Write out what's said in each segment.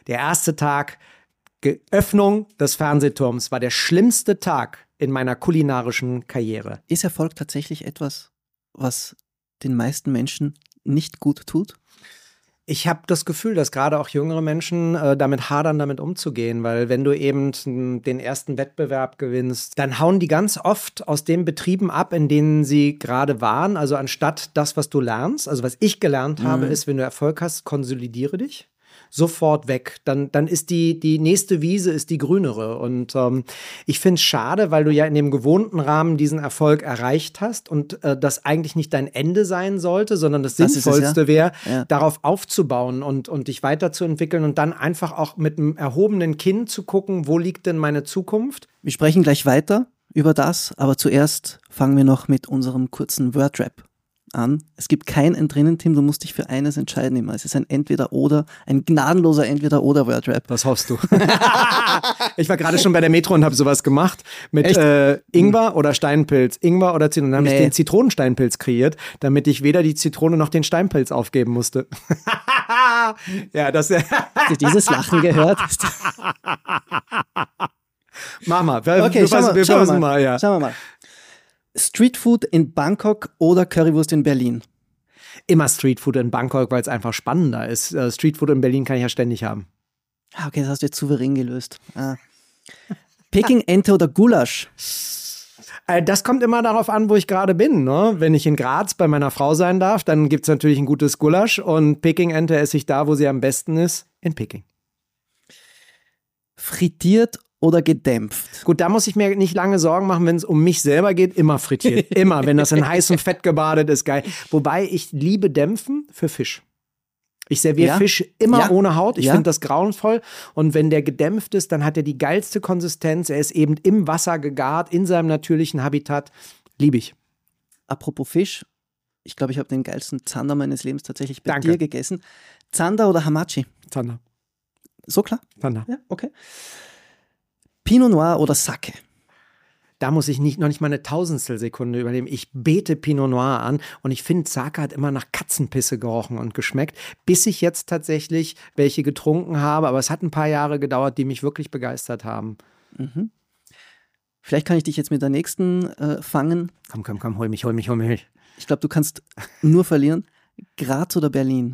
Der erste Tag, Öffnung des Fernsehturms, war der schlimmste Tag in meiner kulinarischen Karriere. Ist Erfolg tatsächlich etwas, was den meisten Menschen nicht gut tut? Ich habe das Gefühl, dass gerade auch jüngere Menschen damit hadern, damit umzugehen, weil wenn du eben den ersten Wettbewerb gewinnst, dann hauen die ganz oft aus den Betrieben ab, in denen sie gerade waren. Also anstatt das, was du lernst, also was ich gelernt habe, ist, wenn du Erfolg hast, konsolidiere dich. Sofort weg. Dann ist die nächste Wiese ist die grünere. Und ich finde es schade, weil du ja in dem gewohnten Rahmen diesen Erfolg erreicht hast und das eigentlich nicht dein Ende sein sollte, sondern das Sinnvollste wäre, darauf aufzubauen und dich weiterzuentwickeln und dann einfach auch mit einem erhobenen Kinn zu gucken, wo liegt denn meine Zukunft? Wir sprechen gleich weiter über das, aber zuerst fangen wir noch mit unserem kurzen Wordrap an. Es gibt kein Entrinnen, Tim, du musst dich für eines entscheiden immer. Es ist ein Entweder-Oder, ein gnadenloser Entweder-Oder-Wordrap. Was hoffst du? Ich war gerade schon bei der Metro und habe sowas gemacht mit Ingwer oder Steinpilz. Ingwer oder Zitronen. Dann habe ich den Zitronensteinpilz kreiert, damit ich weder die Zitrone noch den Steinpilz aufgeben musste. Ja, das... Hast du dieses Lachen gehört? Mach mal. Okay, schauen wir mal. Ja. Schauen wir mal. Streetfood in Bangkok oder Currywurst in Berlin? Immer Streetfood in Bangkok, weil es einfach spannender ist. Streetfood in Berlin kann ich ja ständig haben. Okay, das hast du jetzt souverän gelöst. Peking-Ente oder Gulasch? Das kommt immer darauf an, wo ich gerade bin. Ne? Wenn ich in Graz bei meiner Frau sein darf, dann gibt es natürlich ein gutes Gulasch. Und Peking-Ente esse ich da, wo sie am besten ist, in Peking. Frittiert oder gedämpft? Gut, da muss ich mir nicht lange Sorgen machen, wenn es um mich selber geht. Immer frittiert. Immer, wenn das in heißem Fett gebadet ist, geil. Wobei ich liebe Dämpfen für Fisch. Ich serviere Fisch immer ohne Haut. Ich finde das grauenvoll. Und wenn der gedämpft ist, dann hat er die geilste Konsistenz. Er ist eben im Wasser gegart, in seinem natürlichen Habitat. Liebe ich. Apropos Fisch. Ich glaube, ich habe den geilsten Zander meines Lebens tatsächlich bei dir gegessen. Zander oder Hamachi? Zander. So klar? Zander. Ja, okay. Pinot Noir oder Sake? Da muss ich noch nicht mal eine Tausendstelsekunde überleben. Ich bete Pinot Noir an und ich finde, Sake hat immer nach Katzenpisse gerochen und geschmeckt, bis ich jetzt tatsächlich welche getrunken habe. Aber es hat ein paar Jahre gedauert, die mich wirklich begeistert haben. Mhm. Vielleicht kann ich dich jetzt mit der nächsten fangen. Komm, hol mich. Ich glaube, du kannst nur verlieren. Graz oder Berlin?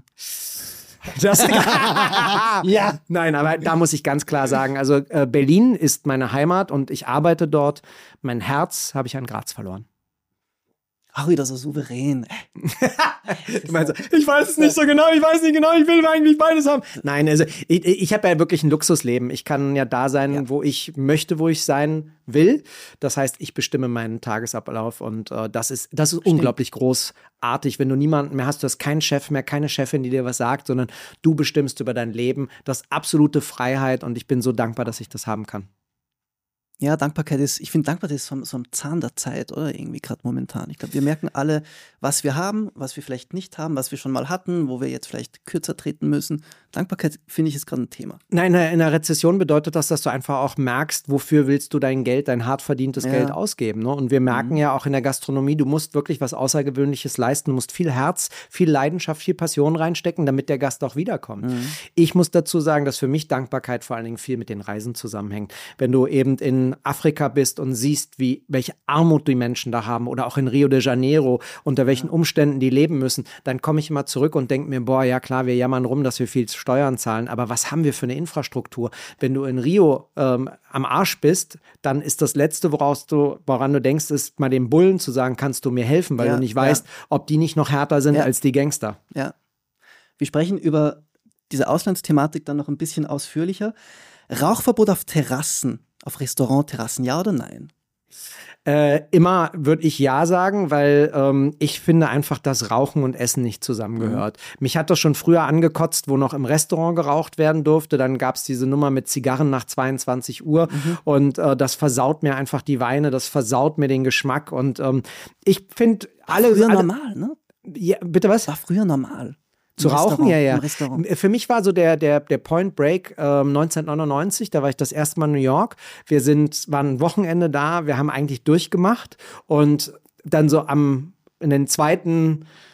Ja. Nein, aber da muss ich ganz klar sagen, also Berlin ist meine Heimat und ich arbeite dort. Mein Herz habe ich an Graz verloren. Ach, wieder so souverän. Du meinst, ich weiß es nicht so genau, ich will eigentlich beides haben. Nein, also ich habe ja wirklich ein Luxusleben. Ich kann ja da sein, wo ich möchte, wo ich sein will. Das heißt, ich bestimme meinen Tagesablauf und das ist unglaublich großartig, wenn du niemanden mehr hast, du hast keinen Chef mehr, keine Chefin, die dir was sagt, sondern du bestimmst über dein Leben. Das ist absolute Freiheit und ich bin so dankbar, dass ich das haben kann. Ja, Dankbarkeit ist, ich finde, Dankbarkeit ist so am Zahn der Zeit, oder irgendwie gerade momentan. Ich glaube, wir merken alle, was wir haben, was wir vielleicht nicht haben, was wir schon mal hatten, wo wir jetzt vielleicht kürzer treten müssen. Dankbarkeit, finde ich, ist gerade ein Thema. Nein, in einer Rezession bedeutet das, dass du einfach auch merkst, wofür willst du dein Geld, dein hart verdientes Geld ausgeben. Ne? Und wir merken ja auch in der Gastronomie, du musst wirklich was Außergewöhnliches leisten. Du musst viel Herz, viel Leidenschaft, viel Passion reinstecken, damit der Gast auch wiederkommt. Ich muss dazu sagen, dass für mich Dankbarkeit vor allen Dingen viel mit den Reisen zusammenhängt. Wenn du eben in Afrika bist und siehst, welche Armut die Menschen da haben oder auch in Rio de Janeiro, unter welchen Umständen die leben müssen, dann komme ich immer zurück und denke mir, boah, ja klar, wir jammern rum, dass wir viel Steuern zahlen, aber was haben wir für eine Infrastruktur? Wenn du in Rio am Arsch bist, dann ist das Letzte, woran du denkst, ist mal dem Bullen zu sagen, kannst du mir helfen, weil du nicht weißt, ob die nicht noch härter sind als die Gangster. Ja. Wir sprechen über diese Auslandsthematik dann noch ein bisschen ausführlicher. Rauchverbot auf Terrassen, auf Restaurantterrassen, ja oder nein? Immer würde ich ja sagen, weil ich finde einfach, dass Rauchen und Essen nicht zusammengehört. Mich hat das schon früher angekotzt, wo noch im Restaurant geraucht werden durfte. Dann gab es diese Nummer mit Zigarren nach 22 Uhr und das versaut mir einfach die Weine, das versaut mir den Geschmack und ich finde alle... Früher normal, ne? Ja, bitte was? War früher normal. Zu rauchen, ja. Für mich war so der Point Break 1999, da war ich das erste Mal in New York. Waren ein Wochenende da, wir haben eigentlich durchgemacht und dann so in den zweiten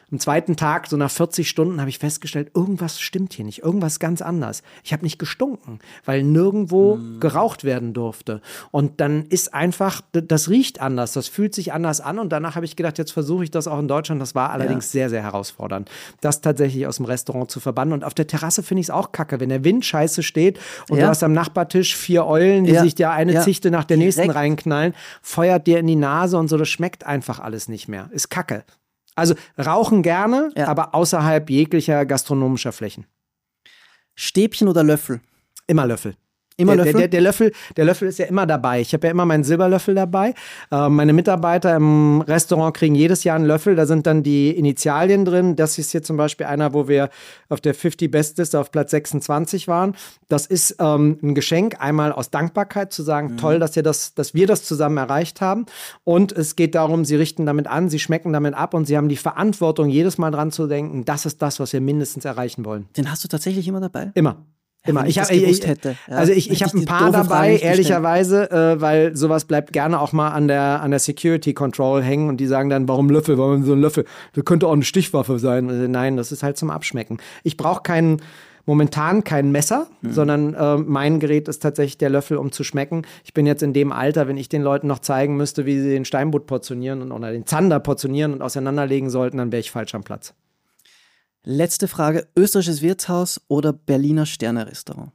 Am zweiten Tag, so nach 40 Stunden, habe ich festgestellt, irgendwas stimmt hier nicht, irgendwas ganz anders. Ich habe nicht gestunken, weil nirgendwo geraucht werden durfte. Und dann ist einfach, das riecht anders, das fühlt sich anders an. Und danach habe ich gedacht, jetzt versuche ich das auch in Deutschland. Das war allerdings sehr, sehr herausfordernd, das tatsächlich aus dem Restaurant zu verbannen. Und auf der Terrasse finde ich es auch kacke, wenn der Wind scheiße steht und du hast am Nachbartisch 4 Eulen, die sich dir eine Zichte nach der nächsten reinknallen, feuert dir in die Nase und so, das schmeckt einfach alles nicht mehr. Ist kacke. Also rauchen gerne, aber außerhalb jeglicher gastronomischer Flächen. Stäbchen oder Löffel? Immer Löffel. Immer Löffel? Der Löffel ist ja immer dabei. Ich habe ja immer meinen Silberlöffel dabei. Meine Mitarbeiter im Restaurant kriegen jedes Jahr einen Löffel. Da sind dann die Initialien drin. Das ist hier zum Beispiel einer, wo wir auf der 50 Bestliste auf Platz 26 waren. Das ist ein Geschenk, einmal aus Dankbarkeit zu sagen, toll, dass wir das zusammen erreicht haben. Und es geht darum, sie richten damit an, sie schmecken damit ab und sie haben die Verantwortung, jedes Mal dran zu denken, das ist das, was wir mindestens erreichen wollen. Den hast du tatsächlich immer dabei? Immer. Immer. Ich habe ein paar dabei, ehrlicherweise, weil sowas bleibt gerne auch mal an der Security Control hängen und die sagen dann, warum Löffel, warum so ein Löffel? Das könnte auch eine Stichwaffe sein. Also nein, das ist halt zum Abschmecken. Ich brauche momentan kein Messer, sondern mein Gerät ist tatsächlich der Löffel, um zu schmecken. Ich bin jetzt in dem Alter, wenn ich den Leuten noch zeigen müsste, wie sie den Steinbutt portionieren oder den Zander portionieren und auseinanderlegen sollten, dann wäre ich falsch am Platz. Letzte Frage, österreichisches Wirtshaus oder Berliner Sterne-Restaurant?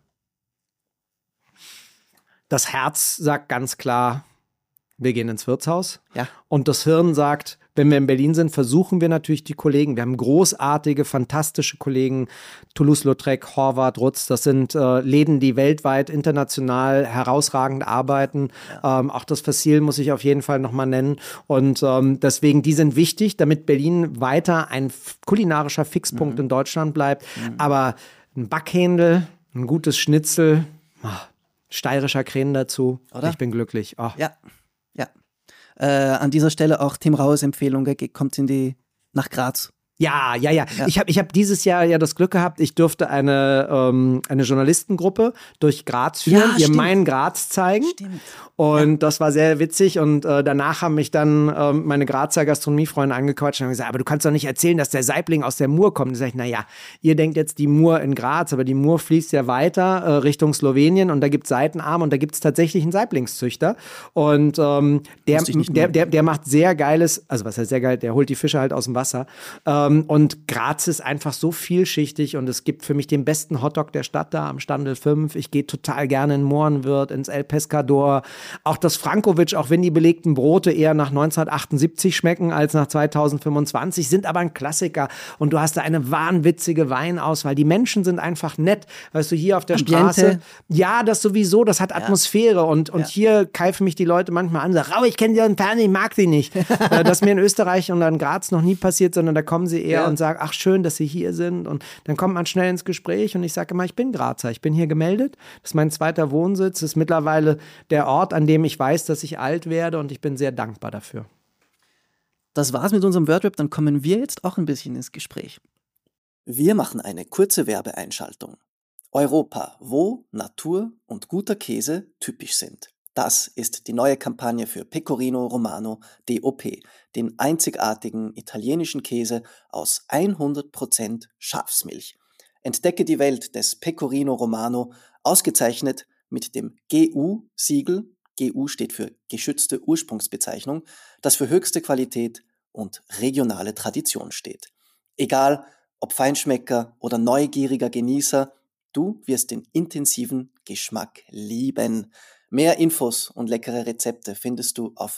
Das Herz sagt ganz klar, wir gehen ins Wirtshaus. Ja. Und das Hirn sagt, wenn wir in Berlin sind, versuchen wir natürlich die Kollegen. Wir haben großartige, fantastische Kollegen. Toulouse-Lautrec, Horvath, Rutz. Das sind Läden, die weltweit, international herausragend arbeiten. Ja. Auch das Facil muss ich auf jeden Fall nochmal nennen. Und deswegen, die sind wichtig, damit Berlin weiter ein kulinarischer Fixpunkt in Deutschland bleibt. Aber ein Backhändel, ein gutes Schnitzel, steirischer Krähen dazu. Oder? Ich bin glücklich. Oh. Ja. An dieser Stelle auch Tim Rauers Empfehlung, kommt nach Graz. Ja. Ich hab dieses Jahr ja das Glück gehabt, ich durfte eine Journalistengruppe durch Graz führen, ihr meinen Graz zeigen. Stimmt. Und das war sehr witzig und danach haben mich dann meine Grazer Gastronomiefreunde angequatscht und haben gesagt, aber du kannst doch nicht erzählen, dass der Saibling aus der Mur kommt. Und sag ich, naja, ihr denkt jetzt die Mur in Graz, aber die Mur fließt ja weiter Richtung Slowenien und da gibt es Seitenarme und da gibt es tatsächlich einen Saiblingszüchter. Und der macht sehr geiles, also was heißt sehr geil, der holt die Fische halt aus dem Wasser. Und Graz ist einfach so vielschichtig und es gibt für mich den besten Hotdog der Stadt da am Standel 5. Ich gehe total gerne in Mohrenwirt, ins El Pescador. Auch das Frankovic, auch wenn die belegten Brote eher nach 1978 schmecken als nach 2025, sind aber ein Klassiker. Und du hast da eine wahnwitzige Weinauswahl. Die Menschen sind einfach nett. Weißt du, hier auf der Straße. Ja, das sowieso, das hat Atmosphäre. Und hier keifen mich die Leute manchmal an. Sagen, ich kenne die aus dem Fernsehen, ich mag sie nicht. Das ist mir in Österreich und in Graz noch nie passiert, sondern da kommen sie eher und sagen, ach schön, dass sie hier sind. Und dann kommt man schnell ins Gespräch und ich sage immer, ich bin Grazer. Ich bin hier gemeldet. Das ist mein zweiter Wohnsitz. Das ist mittlerweile der Ort, an dem ich weiß, dass ich alt werde und ich bin sehr dankbar dafür. Das war's mit unserem Wordrap, dann kommen wir jetzt auch ein bisschen ins Gespräch. Wir machen eine kurze Werbeeinschaltung. Europa, wo Natur und guter Käse typisch sind. Das ist die neue Kampagne für Pecorino Romano DOP, den einzigartigen italienischen Käse aus 100% Schafsmilch. Entdecke die Welt des Pecorino Romano, ausgezeichnet mit dem GU-Siegel. GU steht für geschützte Ursprungsbezeichnung, das für höchste Qualität und regionale Tradition steht. Egal, ob Feinschmecker oder neugieriger Genießer, du wirst den intensiven Geschmack lieben. Mehr Infos und leckere Rezepte findest du auf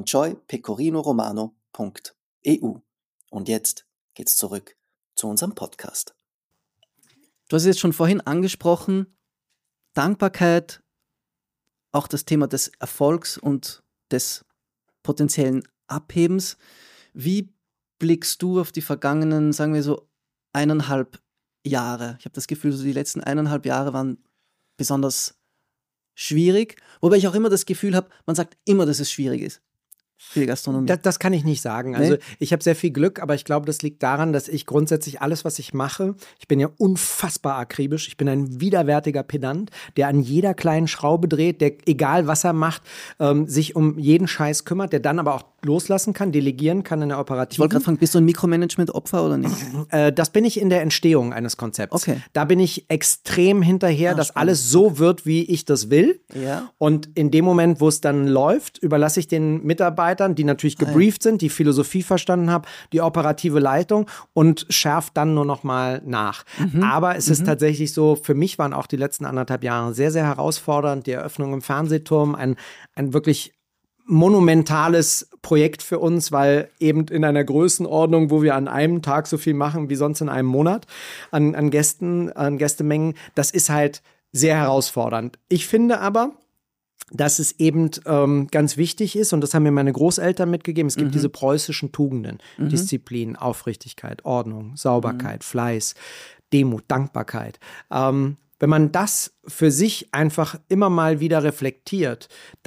enjoypecorinoroMano.eu. Und jetzt geht's zurück zu unserem Podcast. Du hast es jetzt schon vorhin angesprochen, Dankbarkeit, auch das Thema des Erfolgs und des potenziellen Abhebens. Wie blickst du auf die vergangenen, sagen wir so, 1,5 Jahre? Ich habe das Gefühl, so die letzten 1,5 Jahre waren besonders schwierig, wobei ich auch immer das Gefühl habe, man sagt immer, dass es schwierig ist. für die Gastronomie? Das kann ich nicht sagen. Also ich habe sehr viel Glück, aber ich glaube, das liegt daran, dass ich grundsätzlich alles, was ich mache, ich bin ja unfassbar akribisch, ich bin ein widerwärtiger Pedant, der an jeder kleinen Schraube dreht, der, egal was er macht, sich um jeden Scheiß kümmert, der dann aber auch loslassen kann, delegieren kann in der Operativen. Ich wollte gerade fragen, bist du ein Mikromanagement-Opfer oder nicht? Das bin ich in der Entstehung eines Konzepts. Okay. Da bin ich extrem hinterher, dass alles so wird, wie ich das will. Ja. Und in dem Moment, wo es dann läuft, überlasse ich den Mitarbeitern, die natürlich gebrieft sind, die Philosophie verstanden haben, die operative Leitung und schärft dann nur noch mal nach. Aber es ist tatsächlich so, für mich waren auch die letzten 1,5 Jahre sehr, sehr herausfordernd. Die Eröffnung im Fernsehturm, ein wirklich monumentales Projekt für uns, weil eben in einer Größenordnung, wo wir an einem Tag so viel machen wie sonst in einem Monat an Gästen, an Gästemengen, das ist halt sehr herausfordernd. Ich finde aber, dass es eben ganz wichtig ist, und das haben mir meine Großeltern mitgegeben, es gibt diese preußischen Tugenden, Disziplin, Aufrichtigkeit, Ordnung, Sauberkeit, Fleiß, Demut, Dankbarkeit. Wenn man das für sich einfach immer mal wieder reflektiert,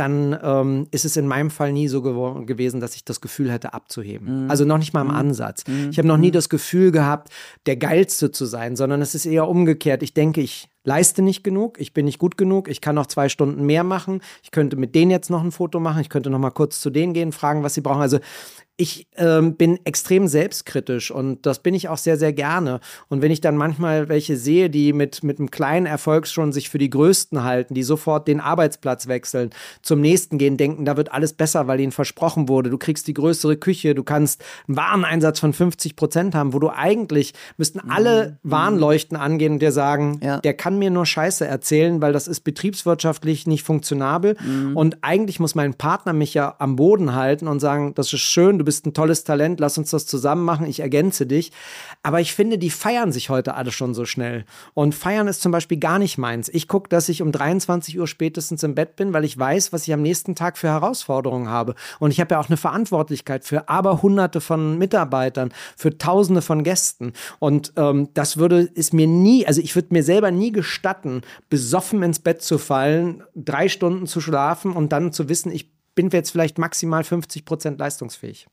dann ist es in meinem Fall nie so gewesen, dass ich das Gefühl hätte, abzuheben. Also noch nicht mal im Ansatz. Ich habe noch nie das Gefühl gehabt, der Geilste zu sein, sondern es ist eher umgekehrt. Ich denke, ich leiste nicht genug, ich bin nicht gut genug, ich kann noch 2 Stunden mehr machen, ich könnte mit denen jetzt noch ein Foto machen, ich könnte noch mal kurz zu denen gehen, fragen, was sie brauchen. Also ich bin extrem selbstkritisch und das bin ich auch sehr, sehr gerne. Und wenn ich dann manchmal welche sehe, die mit einem kleinen Erfolg schon sich für die Größten halten, die sofort den Arbeitsplatz wechseln, zum nächsten gehen, denken, da wird alles besser, weil ihnen versprochen wurde, du kriegst die größere Küche, du kannst einen Wareneinsatz von 50% haben, wo du eigentlich, müssten alle Warnleuchten angehen und dir sagen, der kann mir nur Scheiße erzählen, weil das ist betriebswirtschaftlich nicht funktionabel. Und eigentlich muss mein Partner mich ja am Boden halten und sagen, das ist schön, du bist ein tolles Talent, lass uns das zusammen machen, ich ergänze dich. Aber ich finde, die feiern sich heute alle schon so schnell. Und feiern ist zum Beispiel gar nicht meins. Ich gucke, dass ich um 23 Uhr spätestens im Bett bin, weil ich weiß, was ich am nächsten Tag für Herausforderungen habe. Und ich habe ja auch eine Verantwortlichkeit für Hunderte von Mitarbeitern, für Tausende von Gästen. Und das ist mir nie, also ich würde mir selber nie gestatten, besoffen ins Bett zu fallen, 3 Stunden zu schlafen und dann zu wissen, ich bin jetzt vielleicht maximal 50% leistungsfähig.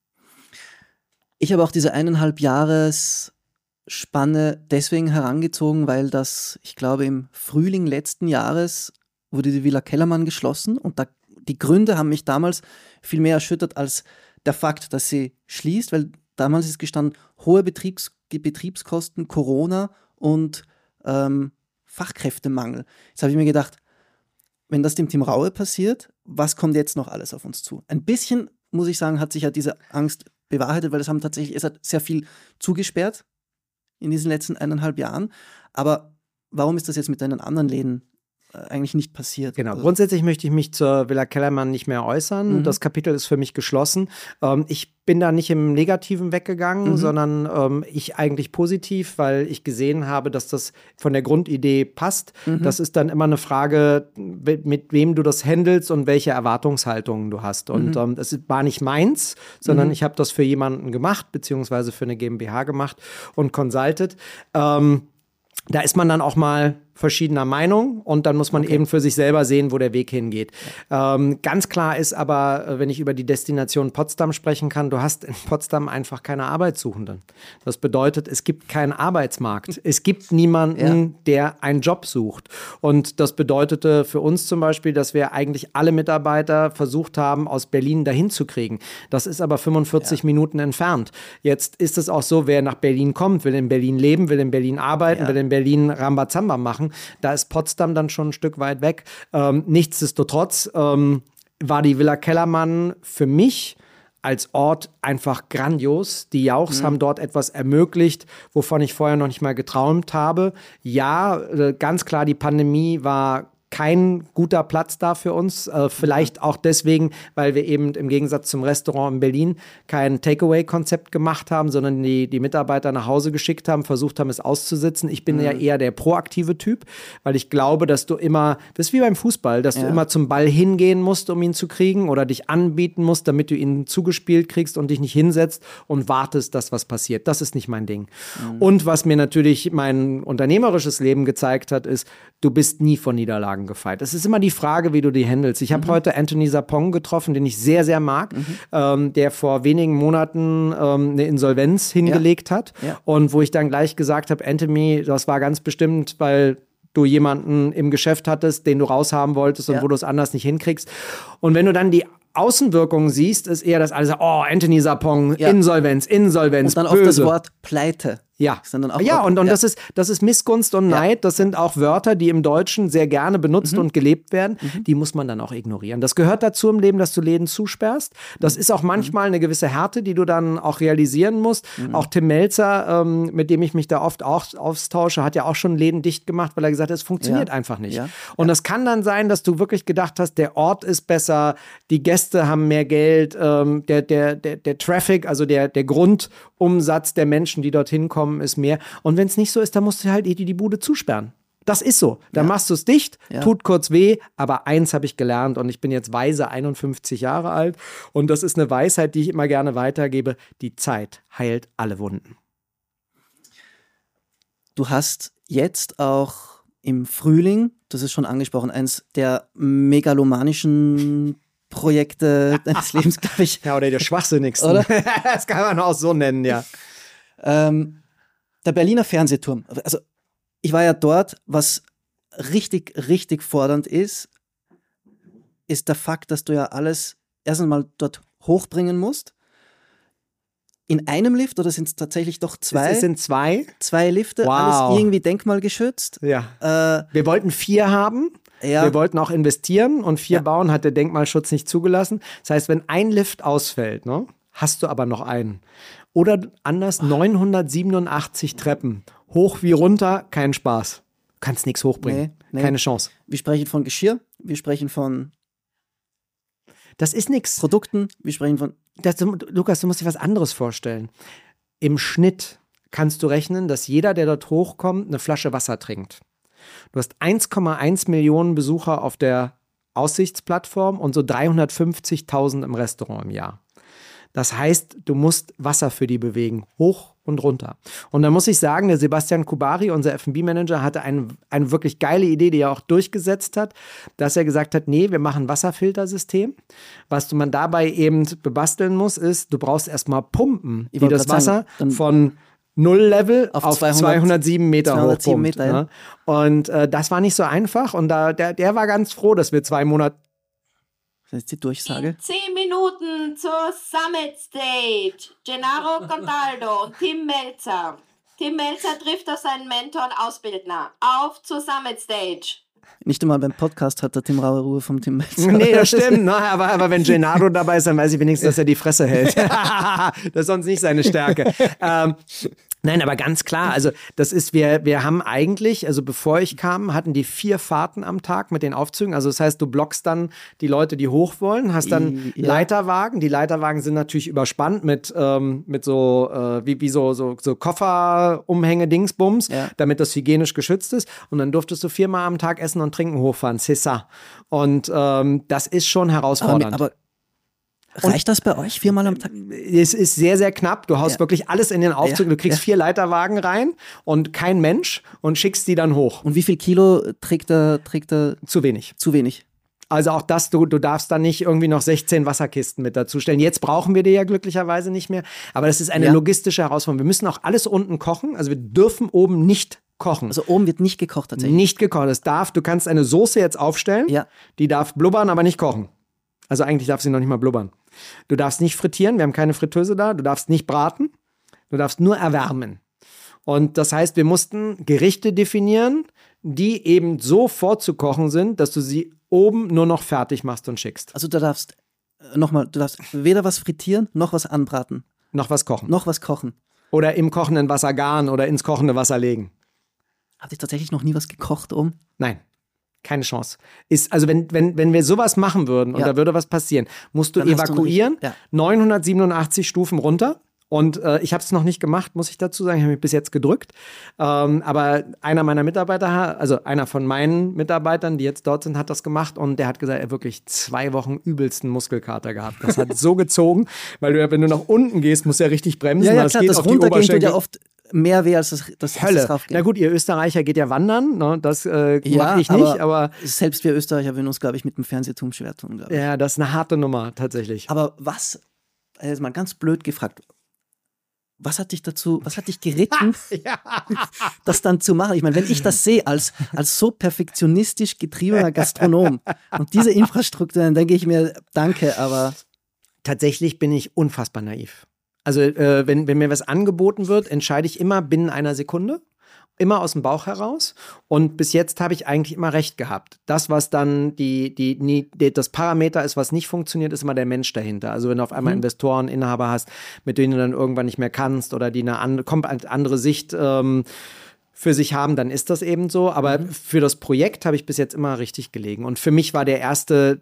Ich habe auch diese 1,5 Jahresspanne deswegen herangezogen, weil das, ich glaube, im Frühling letzten Jahres wurde die Villa Kellermann geschlossen und die Gründe haben mich damals viel mehr erschüttert als der Fakt, dass sie schließt, weil damals ist gestanden, hohe Betriebskosten, Corona und Fachkräftemangel. Jetzt habe ich mir gedacht, wenn das dem Team Raue passiert, was kommt jetzt noch alles auf uns zu? Ein bisschen, muss ich sagen, hat sich ja diese Angst bewahrheitet, weil es hat sehr viel zugesperrt in diesen letzten 1,5 Jahren. Aber warum ist das jetzt mit deinen anderen Läden eigentlich nicht passiert? Genau, grundsätzlich möchte ich mich zur Villa Kellermann nicht mehr äußern. Das Kapitel ist für mich geschlossen. Ich bin da nicht im Negativen weggegangen, sondern ich eigentlich positiv, weil ich gesehen habe, dass das von der Grundidee passt. Das ist dann immer eine Frage, mit wem du das handelst und welche Erwartungshaltungen du hast. Und das war nicht meins, sondern ich habe das für jemanden gemacht, beziehungsweise für eine GmbH gemacht und consulted. Da ist man dann auch mal verschiedener Meinung und dann muss man eben für sich selber sehen, wo der Weg hingeht. Ganz klar ist aber, wenn ich über die Destination Potsdam sprechen kann, du hast in Potsdam einfach keine Arbeitssuchenden. Das bedeutet, es gibt keinen Arbeitsmarkt. Es gibt niemanden, der einen Job sucht. Und das bedeutete für uns zum Beispiel, dass wir eigentlich alle Mitarbeiter versucht haben, aus Berlin dahin zu kriegen. Das ist aber 45 Minuten entfernt. Jetzt ist es auch so, wer nach Berlin kommt, will in Berlin leben, will in Berlin arbeiten, will in Berlin Rambazamba machen. Da ist Potsdam dann schon ein Stück weit weg. Nichtsdestotrotz war die Villa Kellermann für mich als Ort einfach grandios. Die Jauchs haben dort etwas ermöglicht, wovon ich vorher noch nicht mal geträumt habe. Ja, ganz klar, die Pandemie war kein guter Platz da für uns. Vielleicht auch deswegen, weil wir eben im Gegensatz zum Restaurant in Berlin kein Takeaway-Konzept gemacht haben, sondern die Mitarbeiter nach Hause geschickt haben, versucht haben, es auszusitzen. Ich bin ja eher der proaktive Typ, weil ich glaube, dass du immer, das ist wie beim Fußball, dass du immer zum Ball hingehen musst, um ihn zu kriegen oder dich anbieten musst, damit du ihn zugespielt kriegst und dich nicht hinsetzt und wartest, dass was passiert. Das ist nicht mein Ding. Und was mir natürlich mein unternehmerisches Leben gezeigt hat, ist, du bist nie von Niederlagen Tagen gefeiert. Es ist immer die Frage, wie du die handelst. Ich habe heute Anthony Sapong getroffen, den ich sehr, sehr mag, der vor wenigen Monaten eine Insolvenz hingelegt hat und wo ich dann gleich gesagt habe, Anthony, das war ganz bestimmt, weil du jemanden im Geschäft hattest, den du raushaben wolltest und wo du es anders nicht hinkriegst. Und wenn du dann die Außenwirkungen siehst, ist eher das alles, Anthony Sapong, Insolvenz, und dann böse. Auf das Wort Pleite. Ja, und das ist Missgunst und Neid. Das sind auch Wörter, die im Deutschen sehr gerne benutzt und gelebt werden. Die muss man dann auch ignorieren. Das gehört dazu im Leben, dass du Läden zusperrst. Das ist auch manchmal eine gewisse Härte, die du dann auch realisieren musst. Auch Tim Melzer, mit dem ich mich da oft auch austausche, hat ja auch schon Läden dicht gemacht, weil er gesagt hat, es funktioniert einfach nicht. Ja. Und das kann dann sein, dass du wirklich gedacht hast, der Ort ist besser, die Gäste haben mehr Geld, der Traffic, also der Grundumsatz der Menschen, die dorthin kommen, ist mehr. Und wenn es nicht so ist, dann musst du halt die Bude zusperren. Das ist so. Dann machst du es dicht, tut kurz weh, aber eins habe ich gelernt und ich bin jetzt weise 51 Jahre alt und das ist eine Weisheit, die ich immer gerne weitergebe. Die Zeit heilt alle Wunden. Du hast jetzt auch im Frühling, das ist schon angesprochen, eins der megalomanischen Projekte deines Lebens, glaube ich. Ja, oder der schwachsinnigsten. Oder? Das kann man auch so nennen, ja. Der Berliner Fernsehturm. Also ich war ja dort, was richtig, richtig fordernd ist der Fakt, dass du ja alles erst einmal dort hochbringen musst. In einem Lift oder sind es tatsächlich doch zwei? Es sind zwei. Zwei Lifte, alles irgendwie denkmalgeschützt. Ja. Wir wollten 4 haben. Ja. Wir wollten auch investieren und 4 bauen, hat der Denkmalschutz nicht zugelassen. Das heißt, wenn ein Lift ausfällt, ne, hast du aber noch einen. Oder anders, 987 Treppen. Hoch wie runter, kein Spaß. Du kannst nichts hochbringen. Nee. Keine Chance. Wir sprechen von Geschirr, wir sprechen von das ist nichts. Produkten, wir sprechen von Lukas, du musst dir was anderes vorstellen. Im Schnitt kannst du rechnen, dass jeder, der dort hochkommt, eine Flasche Wasser trinkt. Du hast 1,1 Millionen Besucher auf der Aussichtsplattform und so 350.000 im Restaurant im Jahr. Das heißt, du musst Wasser für die bewegen, hoch und runter. Und da muss ich sagen, der Sebastian Kubari, unser F&B-Manager, hatte eine wirklich geile Idee, die er auch durchgesetzt hat, dass er gesagt hat, nee, wir machen ein Wasserfiltersystem. Was man dabei eben bebasteln muss, ist, du brauchst erstmal Pumpen, die das Wasser von Null-Level auf 207 Meter hochpumpt. Meter, ja. Und das war nicht so einfach. Und der war ganz froh, dass wir 2 Monate. Das ist die Durchsage. In 10 Minuten zur Summit Stage. Gennaro Contaldo und Tim Melzer. Tim Melzer trifft auf seinen Mentor und Ausbildner. Auf zur Summit Stage. Nicht einmal beim Podcast hat der Tim Raue Ruhe vom Tim Melzer. Nee, das stimmt. Ne? Aber wenn Gennaro dabei ist, dann weiß ich wenigstens, dass er die Fresse hält. Das ist sonst nicht seine Stärke. Nein, aber ganz klar, also das ist, wir haben eigentlich, also bevor ich kam, hatten die 4 Fahrten am Tag mit den Aufzügen. Also das heißt, du blockst dann die Leute, die hoch wollen, hast dann Leiterwagen. Die Leiterwagen sind natürlich überspannt mit so Kofferumhänge-Dingsbums, damit das hygienisch geschützt ist. Und dann durftest du 4-mal am Tag essen und trinken hochfahren. C'est ça. Und das ist schon herausfordernd. Aber reicht das bei euch 4-mal am Tag? Es ist sehr, sehr knapp. Du haust wirklich alles in den Aufzug. Du kriegst 4 Leiterwagen rein und kein Mensch und schickst die dann hoch. Und wie viel Kilo trägt er? Zu wenig. Zu wenig. Also auch das, du darfst da nicht irgendwie noch 16 Wasserkisten mit dazu stellen. Jetzt brauchen wir die ja glücklicherweise nicht mehr. Aber das ist eine logistische Herausforderung. Wir müssen auch alles unten kochen. Also wir dürfen oben nicht kochen. Also oben wird nicht gekocht tatsächlich? Nicht gekocht. Du kannst eine Soße jetzt aufstellen. Ja. Die darf blubbern, aber nicht kochen. Also eigentlich darf sie noch nicht mal blubbern. Du darfst nicht frittieren, wir haben keine Fritteuse da. Du darfst nicht braten, du darfst nur erwärmen. Und das heißt, wir mussten Gerichte definieren, die eben so vorzukochen sind, dass du sie oben nur noch fertig machst und schickst. Also du darfst weder was frittieren, noch was anbraten. Noch was kochen. Noch was kochen. Oder im kochenden Wasser garen oder ins kochende Wasser legen. Habt ihr tatsächlich noch nie was gekocht oben? Nein. Keine Chance. Also wenn wir sowas machen würden und da würde was passieren, musst du evakuieren, 987 Stufen runter. Und ich habe es noch nicht gemacht, muss ich dazu sagen. Ich habe mich bis jetzt gedrückt. Aber einer meiner Mitarbeiter, also einer von meinen Mitarbeitern, die jetzt dort sind, hat das gemacht. Und der hat gesagt, er hat wirklich 2 Wochen übelsten Muskelkater gehabt. Das hat so gezogen, weil wenn du nach unten gehst, musst du ja richtig bremsen. Ja, klar, das Runtergehen tut ja oft mehr weh als das Hölle. draufgehen. Na gut, ihr Österreicher geht ja wandern, ne? Das mache ich nicht, aber selbst wir Österreicher würden uns, glaube ich, mit dem Fernsehturm schwer tun, glaube ich. Ja, das ist eine harte Nummer, tatsächlich. Aber jetzt mal ganz blöd gefragt, was hat dich geritten, das dann zu machen? Ich meine, wenn ich das sehe als so perfektionistisch getriebener Gastronom und diese Infrastruktur, dann denke ich mir, danke, aber... Tatsächlich bin ich unfassbar naiv. Also wenn mir was angeboten wird, entscheide ich immer binnen einer Sekunde, immer aus dem Bauch heraus, und bis jetzt habe ich eigentlich immer recht gehabt. Das, was dann das Parameter ist, was nicht funktioniert, ist immer der Mensch dahinter. Also wenn du auf einmal Investoren, Inhaber hast, mit denen du dann irgendwann nicht mehr kannst oder die eine andere Sicht für sich haben, dann ist das eben so. Aber für das Projekt habe ich bis jetzt immer richtig gelegen. Und für mich war der erste,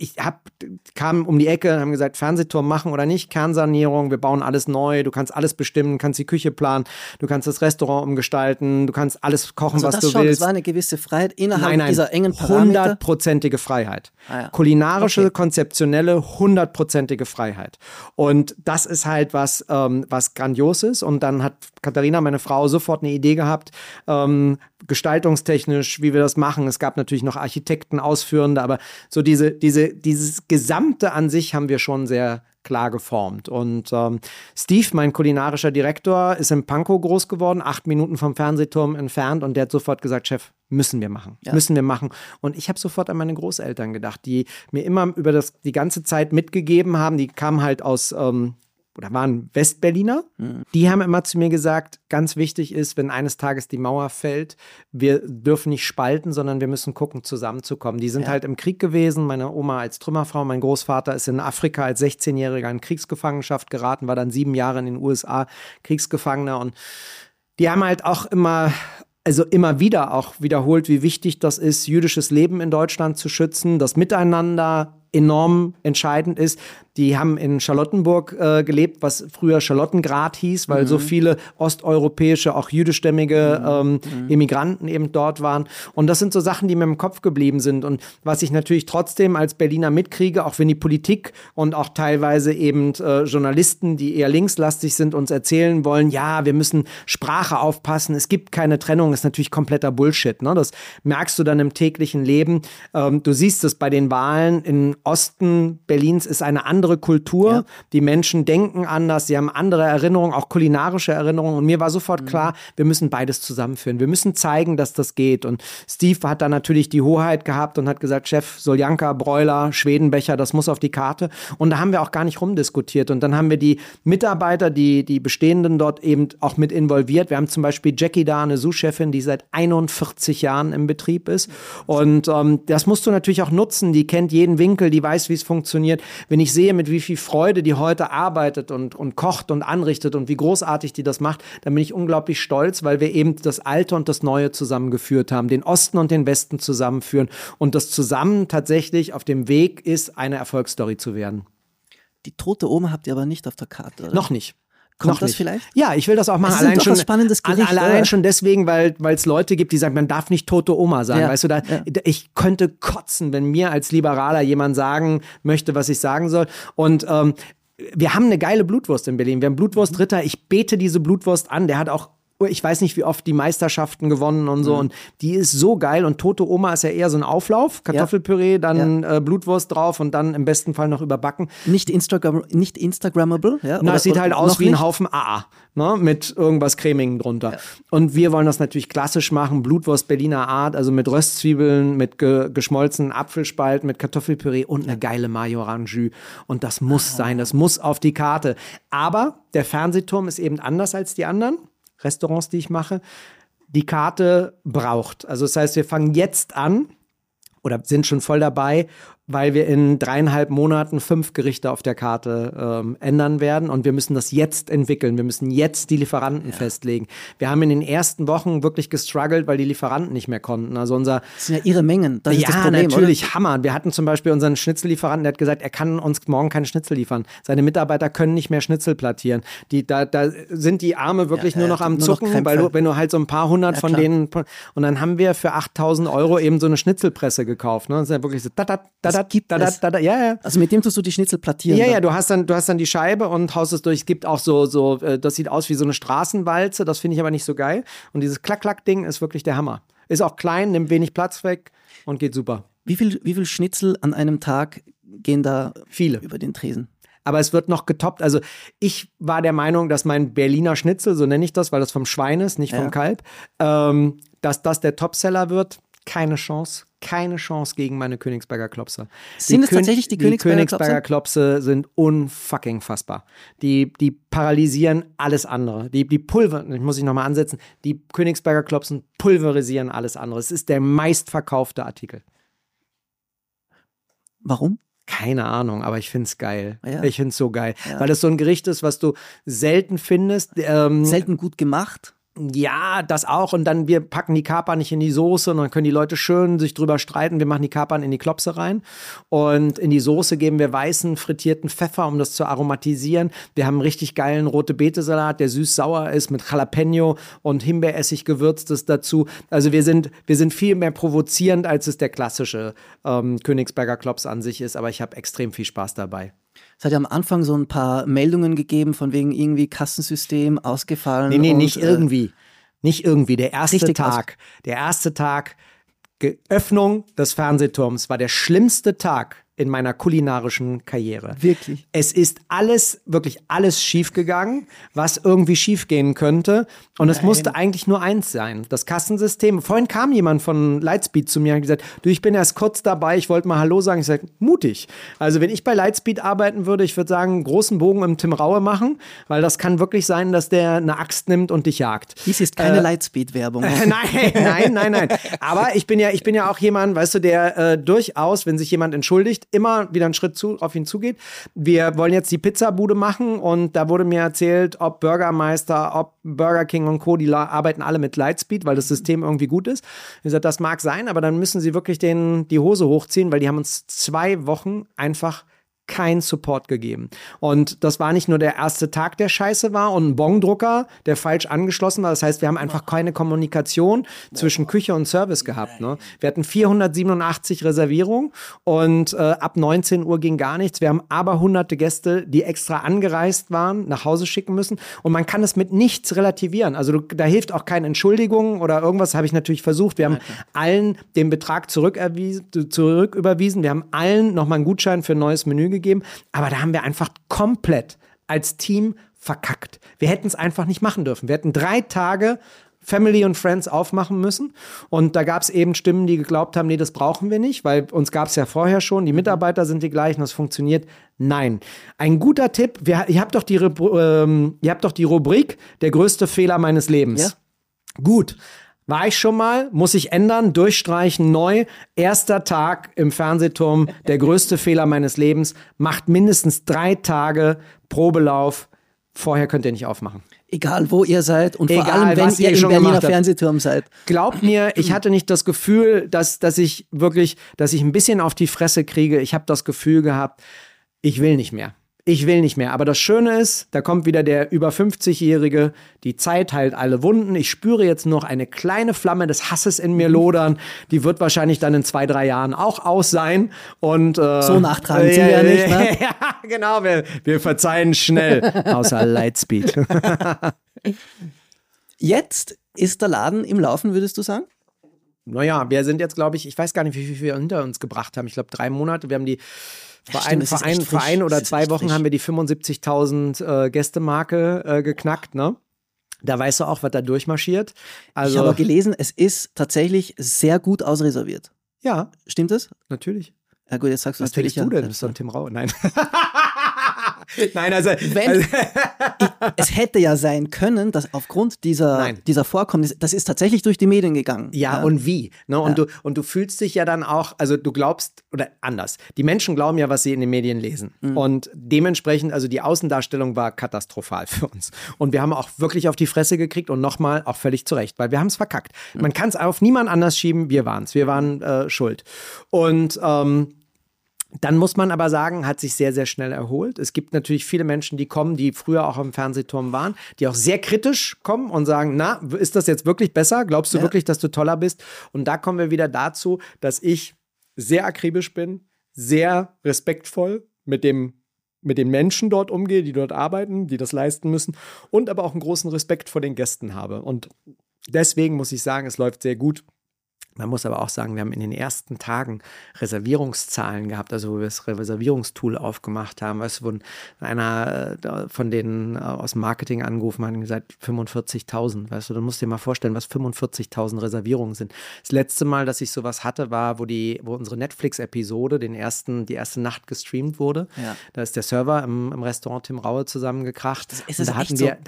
kam um die Ecke, haben gesagt, Fernsehturm machen oder nicht, Kernsanierung, wir bauen alles neu, du kannst alles bestimmen, du kannst die Küche planen, du kannst das Restaurant umgestalten, du kannst alles kochen, was du willst. Das war eine gewisse Freiheit innerhalb dieser engen Parameter? 100%ige Freiheit. Kulinarische, konzeptionelle, 100%ige Freiheit. Und das ist halt was Grandioses. Und dann hat Katharina, meine Frau, sofort eine Idee gehabt, gestaltungstechnisch, wie wir das machen. Es gab natürlich noch Architekten, Ausführende, aber so dieses Gesamte an sich haben wir schon sehr klar geformt. Und Steve, mein kulinarischer Direktor, ist in Pankow groß geworden, 8 Minuten vom Fernsehturm entfernt, und der hat sofort gesagt, Chef, müssen wir machen. Und ich habe sofort an meine Großeltern gedacht, die mir immer über die ganze Zeit mitgegeben haben, die kamen halt aus oder waren Westberliner. Die haben immer zu mir gesagt, ganz wichtig ist, wenn eines Tages die Mauer fällt, wir dürfen nicht spalten, sondern wir müssen gucken, zusammenzukommen. Die sind halt im Krieg gewesen, meine Oma als Trümmerfrau, mein Großvater ist in Afrika als 16-Jähriger in Kriegsgefangenschaft geraten, war dann 7 Jahre in den USA Kriegsgefangener, und die haben halt auch immer wieder auch wiederholt, wie wichtig das ist, jüdisches Leben in Deutschland zu schützen, das Miteinander enorm entscheidend ist. Die haben in Charlottenburg gelebt, was früher Charlottengrad hieß, weil so viele osteuropäische, auch jüdischstämmige Immigranten eben dort waren. Und das sind so Sachen, die mir im Kopf geblieben sind. Und was ich natürlich trotzdem als Berliner mitkriege, auch wenn die Politik und auch teilweise eben Journalisten, die eher linkslastig sind, uns erzählen wollen, ja, wir müssen Sprache aufpassen, es gibt keine Trennung, ist natürlich kompletter Bullshit. Ne? Das merkst du dann im täglichen Leben. Du siehst es bei den Wahlen. Im Osten Berlins ist eine andere Kultur. Ja. Die Menschen denken anders, sie haben andere Erinnerungen, auch kulinarische Erinnerungen. Und mir war sofort klar, wir müssen beides zusammenführen. Wir müssen zeigen, dass das geht. Und Steve hat dann natürlich die Hoheit gehabt und hat gesagt, Chef, Soljanka, Broiler, Schwedenbecher, das muss auf die Karte. Und da haben wir auch gar nicht rumdiskutiert. Und dann haben wir die Mitarbeiter, die Bestehenden dort eben auch mit involviert. Wir haben zum Beispiel Jackie da, eine Sous-Chefin, die seit 41 Jahren im Betrieb ist. Und das musst du natürlich auch nutzen. Die kennt jeden Winkel, die weiß, wie es funktioniert. Wenn ich sehe, mit wie viel Freude die heute arbeitet und kocht und anrichtet und wie großartig die das macht, dann bin ich unglaublich stolz, weil wir eben das Alte und das Neue zusammengeführt haben, den Osten und den Westen zusammenführen und das zusammen tatsächlich auf dem Weg ist, eine Erfolgsstory zu werden. Die tote Oma habt ihr aber nicht auf der Karte, oder? Noch nicht. Kommt das vielleicht? Ja, ich will das auch machen. Das ist ein spannendes Gericht, allein schon deswegen, weil es Leute gibt, die sagen, man darf nicht tote Oma sagen. Ja, weißt du, ich könnte kotzen, wenn mir als Liberaler jemand sagen möchte, was ich sagen soll. Und wir haben eine geile Blutwurst in Berlin. Wir haben Blutwurstritter. Ich bete diese Blutwurst an. Der hat auch, ich weiß nicht, wie oft die Meisterschaften gewonnen und so. Und die ist so geil. Und tote Oma ist ja eher so ein Auflauf. Kartoffelpüree, dann Blutwurst drauf und dann im besten Fall noch überbacken. Nicht Instagrammable. Ja? Na, es sieht halt aus wie ein Haufen AA, ne? Mit irgendwas Cremigem drunter. Ja. Und wir wollen das natürlich klassisch machen. Blutwurst Berliner Art, also mit Röstzwiebeln, mit geschmolzenen Apfelspalten, mit Kartoffelpüree und eine geile Majoran-Jus. Und das muss sein, das muss auf die Karte. Aber der Fernsehturm ist eben anders als die anderen Restaurants, die ich mache, die Karte braucht. Also das heißt, wir fangen jetzt an oder sind schon voll dabei, weil wir in 3,5 Monaten 5 Gerichte auf der Karte ändern werden und wir müssen das jetzt entwickeln. Wir müssen jetzt die Lieferanten festlegen. Wir haben in den ersten Wochen wirklich gestruggelt, weil die Lieferanten nicht mehr konnten. Also das sind ja ihre Mengen, das ist das Problem, natürlich, oder? Hammer. Wir hatten zum Beispiel unseren Schnitzellieferanten, der hat gesagt, er kann uns morgen keinen Schnitzel liefern. Seine Mitarbeiter können nicht mehr Schnitzel plattieren. Da sind die Arme wirklich nur noch am Zucken, weil wenn du halt so ein paar hundert von denen, und dann haben wir für 8.000 € eben so eine Schnitzelpresse gekauft. Ne? Das ist ja wirklich so, ja. Also mit dem tust du die Schnitzel plattieren. Ja, du hast dann die Scheibe und haust es durch. Es gibt auch das sieht aus wie so eine Straßenwalze, das finde ich aber nicht so geil. Und dieses Klack-Klack-Ding ist wirklich der Hammer. Ist auch klein, nimmt wenig Platz weg und geht super. Wie viel Schnitzel an einem Tag gehen da viele über den Tresen? Aber es wird noch getoppt. Also ich war der Meinung, dass mein Berliner Schnitzel, so nenne ich das, weil das vom Schwein ist, nicht vom Kalb, dass das der Topseller wird. Keine Chance gegen meine Königsberger Klopse. Sind es tatsächlich die Königsberger Klopse sind unfucking fassbar. Die paralysieren alles andere. Die muss ich nochmal ansetzen, die Königsberger Klopsen pulverisieren alles andere. Es ist der meistverkaufte Artikel. Warum? Keine Ahnung, aber ich finde es geil. Ja. Ich finde es so geil. Ja. Weil das so ein Gericht ist, was du selten findest. Selten gut gemacht. Ja, das auch. Und dann, wir packen die Kapern nicht in die Soße und dann können die Leute schön sich drüber streiten. Wir machen die Kapern in die Klopse rein und in die Soße geben wir weißen, frittierten Pfeffer, um das zu aromatisieren. Wir haben einen richtig geilen Rote-Beete-Salat, der süß-sauer ist mit Jalapeno und Himbeeressig gewürztes dazu. Also wir sind viel mehr provozierend, als es der klassische Königsberger Klops an sich ist. Aber ich habe extrem viel Spaß dabei. Es hat ja am Anfang so ein paar Meldungen gegeben, von wegen irgendwie Kassensystem ausgefallen. Nee, nicht irgendwie. Nicht irgendwie. Der erste Tag, Öffnung des Fernsehturms war der schlimmste Tag in meiner kulinarischen Karriere. Wirklich? Es ist wirklich alles schiefgegangen, was irgendwie schiefgehen könnte. Und es musste eigentlich nur eins sein, das Kassensystem. Vorhin kam jemand von Lightspeed zu mir und hat gesagt, du, ich bin erst kurz dabei, ich wollte mal Hallo sagen. Ich sage, mutig. Also wenn ich bei Lightspeed arbeiten würde, ich würde sagen, großen Bogen im Tim Raue machen, weil das kann wirklich sein, dass der eine Axt nimmt und dich jagt. Dies ist keine Lightspeed-Werbung. Nein. Aber ich bin ja auch jemand, weißt du, der durchaus, wenn sich jemand entschuldigt, immer wieder einen Schritt auf ihn zugeht. Wir wollen jetzt die Pizzabude machen und da wurde mir erzählt, ob Burgermeister, ob Burger King und Co., die arbeiten alle mit Lightspeed, weil das System irgendwie gut ist. Ich gesagt, das mag sein, aber dann müssen sie wirklich die Hose hochziehen, weil die haben uns 2 Wochen einfach kein Support gegeben. Und das war nicht nur der erste Tag, der scheiße war und ein Bongdrucker, der falsch angeschlossen war. Das heißt, wir haben einfach keine Kommunikation zwischen Küche und Service gehabt. Ne? Wir hatten 487 Reservierungen und ab 19 Uhr ging gar nichts. Wir haben aber hunderte Gäste, die extra angereist waren, nach Hause schicken müssen. Und man kann es mit nichts relativieren. Also da hilft auch keine Entschuldigung oder irgendwas, habe ich natürlich versucht. Wir haben allen den Betrag zurücküberwiesen. Wir haben allen nochmal einen Gutschein für ein neues Menü gegeben. Aber da haben wir einfach komplett als Team verkackt. Wir hätten es einfach nicht machen dürfen. Wir hätten 3 Tage Family und Friends aufmachen müssen. Und da gab es eben Stimmen, die geglaubt haben, nee, das brauchen wir nicht, weil uns gab es ja vorher schon. Die Mitarbeiter sind die gleichen, das funktioniert. Nein. Ein guter Tipp, ihr habt doch die Rubrik, der größte Fehler meines Lebens. Ja. Gut. War ich schon mal, muss ich ändern, durchstreichen, neu. Erster Tag im Fernsehturm, der größte Fehler meines Lebens. Macht mindestens 3 Tage Probelauf. Vorher könnt ihr nicht aufmachen. Egal, wo ihr seid und vor allem, wenn ihr im Berliner Fernsehturm seid. Glaubt mir, ich hatte nicht das Gefühl, dass ich ein bisschen auf die Fresse kriege. Ich habe das Gefühl gehabt, ich will nicht mehr. Aber das Schöne ist, da kommt wieder der über 50-Jährige, die Zeit heilt alle Wunden. Ich spüre jetzt noch eine kleine Flamme des Hasses in mir lodern. Die wird wahrscheinlich dann in 2-3 Jahren auch aus sein. Und, so nachtragend sind wir ja nicht, ne? Ja, genau, wir verzeihen schnell, außer Lightspeed. Jetzt ist der Laden im Laufen, würdest du sagen? Naja, wir sind jetzt, glaube ich weiß gar nicht, wie viel wir hinter uns gebracht haben. Ich glaube 3 Monate. Wir haben die vor ein oder 2 Wochen haben wir die 75.000 Gästemarke geknackt, ne? Da weißt du auch, was da durchmarschiert. Also, ich habe gelesen, es ist tatsächlich sehr gut ausreserviert. Ja. Stimmt das? Natürlich. Ja gut, jetzt sagst du was natürlich. Was denkst du denn? Das ist doch Tim Raue. Nein. Nein, es hätte ja sein können, dass aufgrund dieser Vorkommnisse, das ist tatsächlich durch die Medien gegangen. Ja, und wie? Ne? Und du fühlst dich ja dann auch, also du glaubst, oder anders, die Menschen glauben ja, was sie in den Medien lesen. Und dementsprechend, also die Außendarstellung war katastrophal für uns. Und wir haben auch wirklich auf die Fresse gekriegt und nochmal auch völlig zurecht, weil wir haben es verkackt. Man kann es auf niemand anders schieben, wir waren es. Wir waren schuld. Und dann muss man aber sagen, hat sich sehr, sehr schnell erholt. Es gibt natürlich viele Menschen, die kommen, die früher auch im Fernsehturm waren, die auch sehr kritisch kommen und sagen, na, ist das jetzt wirklich besser? Glaubst du wirklich, dass du toller bist? Und da kommen wir wieder dazu, dass ich sehr akribisch bin, sehr respektvoll mit den Menschen dort umgehe, die dort arbeiten, die das leisten müssen und aber auch einen großen Respekt vor den Gästen habe. Und deswegen muss ich sagen, es läuft sehr gut. Man muss aber auch sagen, wir haben in den ersten Tagen Reservierungszahlen gehabt, also wo wir das Reservierungstool aufgemacht haben. Weißt du, wo einer von denen aus dem Marketing angerufen hat und gesagt, 45.000. Weißt du, du musst dir mal vorstellen, was 45.000 Reservierungen sind. Das letzte Mal, dass ich sowas hatte, war, wo unsere Netflix-Episode, die erste Nacht gestreamt wurde. Ja. Da ist der Server im Restaurant Tim Raue zusammengekracht. Da hatten wir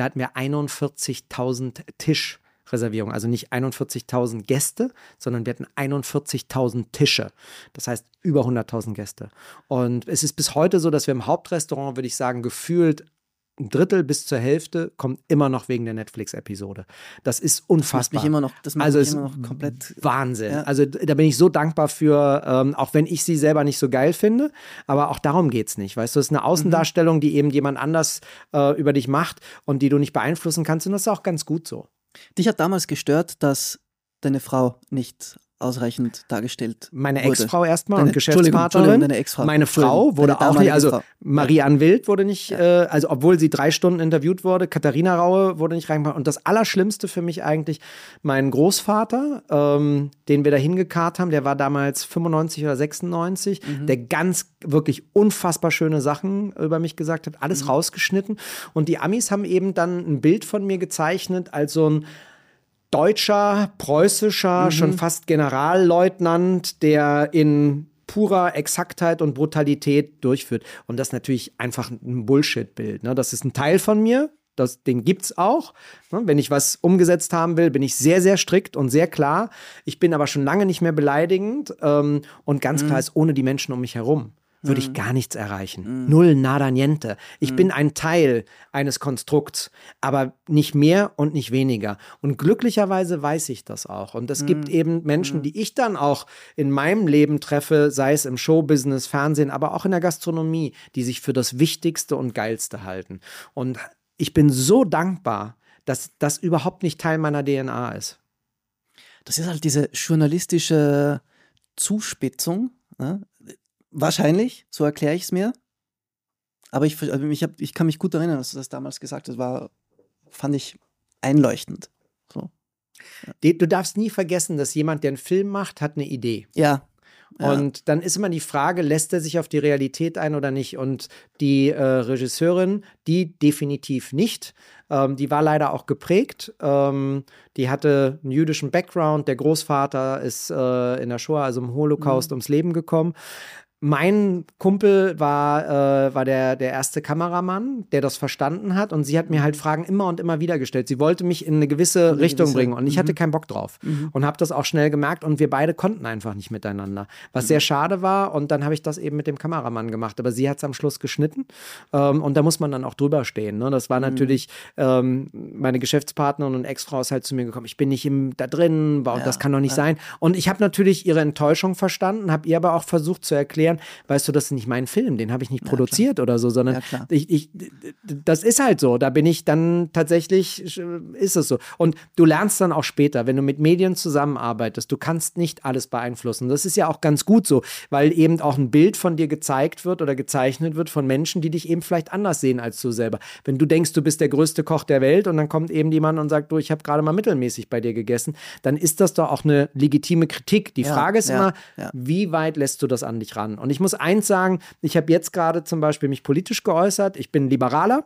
41.000 Tischreservierungen, also nicht 41.000 Gäste, sondern wir hatten 41.000 Tische. Das heißt über 100.000 Gäste. Und es ist bis heute so, dass wir im Hauptrestaurant, würde ich sagen, gefühlt ein Drittel bis zur Hälfte kommt immer noch wegen der Netflix-Episode. Das ist unfassbar. Das macht mich immer noch komplett Wahnsinn. Ja. Also da bin ich so dankbar für, auch wenn ich sie selber nicht so geil finde, aber auch darum geht es nicht. Weißt du, es ist eine Außendarstellung, die eben jemand anders über dich macht und die du nicht beeinflussen kannst und das ist auch ganz gut so. Dich hat damals gestört, dass deine Frau nicht ausreichend dargestellt Meine wurde. Ex-Frau erstmal und Geschäftspartnerin. Deine Ex-Frau. Meine Frau wurde auch nicht, also Marie-Ann Wild wurde nicht, also obwohl sie 3 Stunden interviewt wurde, Katharina Raue wurde nicht reingebracht. Und das Allerschlimmste für mich eigentlich, mein Großvater, den wir da hingekarrt haben, der war damals 95 oder 96, der ganz wirklich unfassbar schöne Sachen über mich gesagt hat, alles rausgeschnitten. Und die Amis haben eben dann ein Bild von mir gezeichnet als so ein deutscher, preußischer, schon fast Generalleutnant, der in purer Exaktheit und Brutalität durchführt. Und das ist natürlich einfach ein Bullshit-Bild. Ne? Das ist ein Teil von mir, den gibt's auch. Ne? Wenn ich was umgesetzt haben will, bin ich sehr, sehr strikt und sehr klar. Ich bin aber schon lange nicht mehr beleidigend und ganz klar ist, ohne die Menschen um mich herum würde ich gar nichts erreichen. Null, nada, niente. Ich bin ein Teil eines Konstrukts, aber nicht mehr und nicht weniger. Und glücklicherweise weiß ich das auch. Und es gibt eben Menschen, die ich dann auch in meinem Leben treffe, sei es im Showbusiness, Fernsehen, aber auch in der Gastronomie, die sich für das Wichtigste und Geilste halten. Und ich bin so dankbar, dass das überhaupt nicht Teil meiner DNA ist. Das ist halt diese journalistische Zuspitzung, ne? Wahrscheinlich, so erkläre ich es mir. Aber ich kann mich gut erinnern, dass du das damals gesagt hast. Fand ich einleuchtend. So. Ja. Du darfst nie vergessen, dass jemand, der einen Film macht, hat eine Idee. Ja. Und dann ist immer die Frage, lässt er sich auf die Realität ein oder nicht? Und die Regisseurin, die definitiv nicht. Die war leider auch geprägt. Die hatte einen jüdischen Background. Der Großvater ist in der Shoah, also im Holocaust, ums Leben gekommen. Mein Kumpel war der erste Kameramann, der das verstanden hat und sie hat mir halt Fragen immer und immer wieder gestellt. Sie wollte mich in eine gewisse Richtung bringen und ich hatte keinen Bock drauf und habe das auch schnell gemerkt und wir beide konnten einfach nicht miteinander, was sehr schade war und dann habe ich das eben mit dem Kameramann gemacht, aber sie hat es am Schluss geschnitten und da muss man dann auch drüber stehen. Ne? Das war natürlich, meine Geschäftspartnerin und Ex-Frau ist halt zu mir gekommen, ich bin nicht da drin, das kann doch nicht sein und ich habe natürlich ihre Enttäuschung verstanden, habe ihr aber auch versucht zu erklären, weißt du, das ist nicht mein Film, den habe ich nicht produziert oder so, sondern das ist halt so, da bin ich dann tatsächlich, ist es so. Und du lernst dann auch später, wenn du mit Medien zusammenarbeitest, du kannst nicht alles beeinflussen. Das ist ja auch ganz gut so, weil eben auch ein Bild von dir gezeigt wird oder gezeichnet wird von Menschen, die dich eben vielleicht anders sehen als du selber. Wenn du denkst, du bist der größte Koch der Welt und dann kommt eben jemand und sagt, du, ich habe gerade mal mittelmäßig bei dir gegessen, dann ist das doch auch eine legitime Kritik. Die Frage ist immer, wie weit lässt du das an dich ran? Und ich muss eins sagen, ich habe jetzt gerade zum Beispiel mich politisch geäußert. Ich bin Liberaler.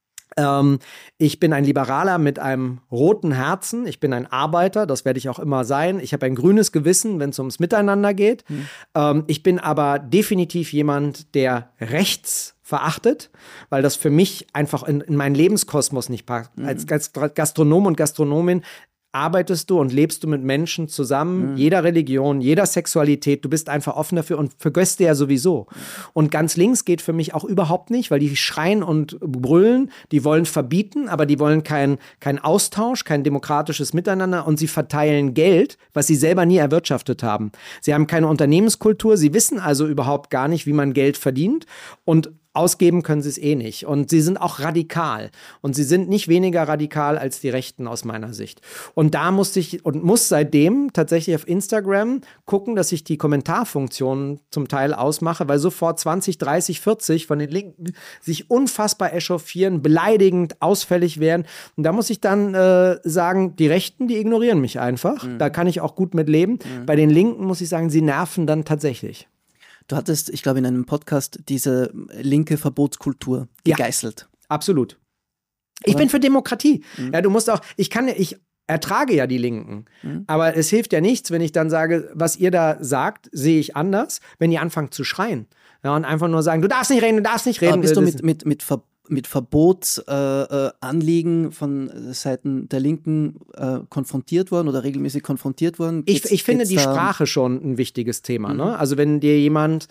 Ich bin ein Liberaler mit einem roten Herzen. Ich bin ein Arbeiter, das werde ich auch immer sein. Ich habe ein grünes Gewissen, wenn es ums Miteinander geht. Ich bin aber definitiv jemand, der rechts verachtet, weil das für mich einfach in meinen Lebenskosmos nicht passt. Als Gastronom und Gastronomin arbeitest du und lebst du mit Menschen zusammen, jeder Religion, jeder Sexualität, du bist einfach offen dafür und für Gäste ja sowieso. Und ganz links geht für mich auch überhaupt nicht, weil die schreien und brüllen, die wollen verbieten, aber die wollen kein Austausch, kein demokratisches Miteinander und sie verteilen Geld, was sie selber nie erwirtschaftet haben. Sie haben keine Unternehmenskultur, sie wissen also überhaupt gar nicht, wie man Geld verdient und ausgeben können sie es eh nicht. Und sie sind auch radikal. Und sie sind nicht weniger radikal als die Rechten aus meiner Sicht. Und da musste ich und muss seitdem tatsächlich auf Instagram gucken, dass ich die Kommentarfunktionen zum Teil ausmache, weil sofort 20, 30, 40 von den Linken sich unfassbar echauffieren, beleidigend, ausfällig werden. Und da muss ich dann sagen, die Rechten, die ignorieren mich einfach. Da kann ich auch gut mit leben. Bei den Linken muss ich sagen, sie nerven dann tatsächlich. Du hattest, ich glaube, in einem Podcast diese linke Verbotskultur gegeißelt. Ja, absolut. Ich bin für Demokratie. Ja, du musst auch, ich ertrage ja die Linken. Aber es hilft ja nichts, wenn ich dann sage, was ihr da sagt, sehe ich anders, wenn ihr anfangt zu schreien. Ja, und einfach nur sagen, du darfst nicht reden, du darfst nicht reden. Aber bist du mit Verbotsanliegen von Seiten der Linken konfrontiert worden oder regelmäßig konfrontiert worden? Ich finde die Sprache schon ein wichtiges Thema. Ne? Also wenn jemand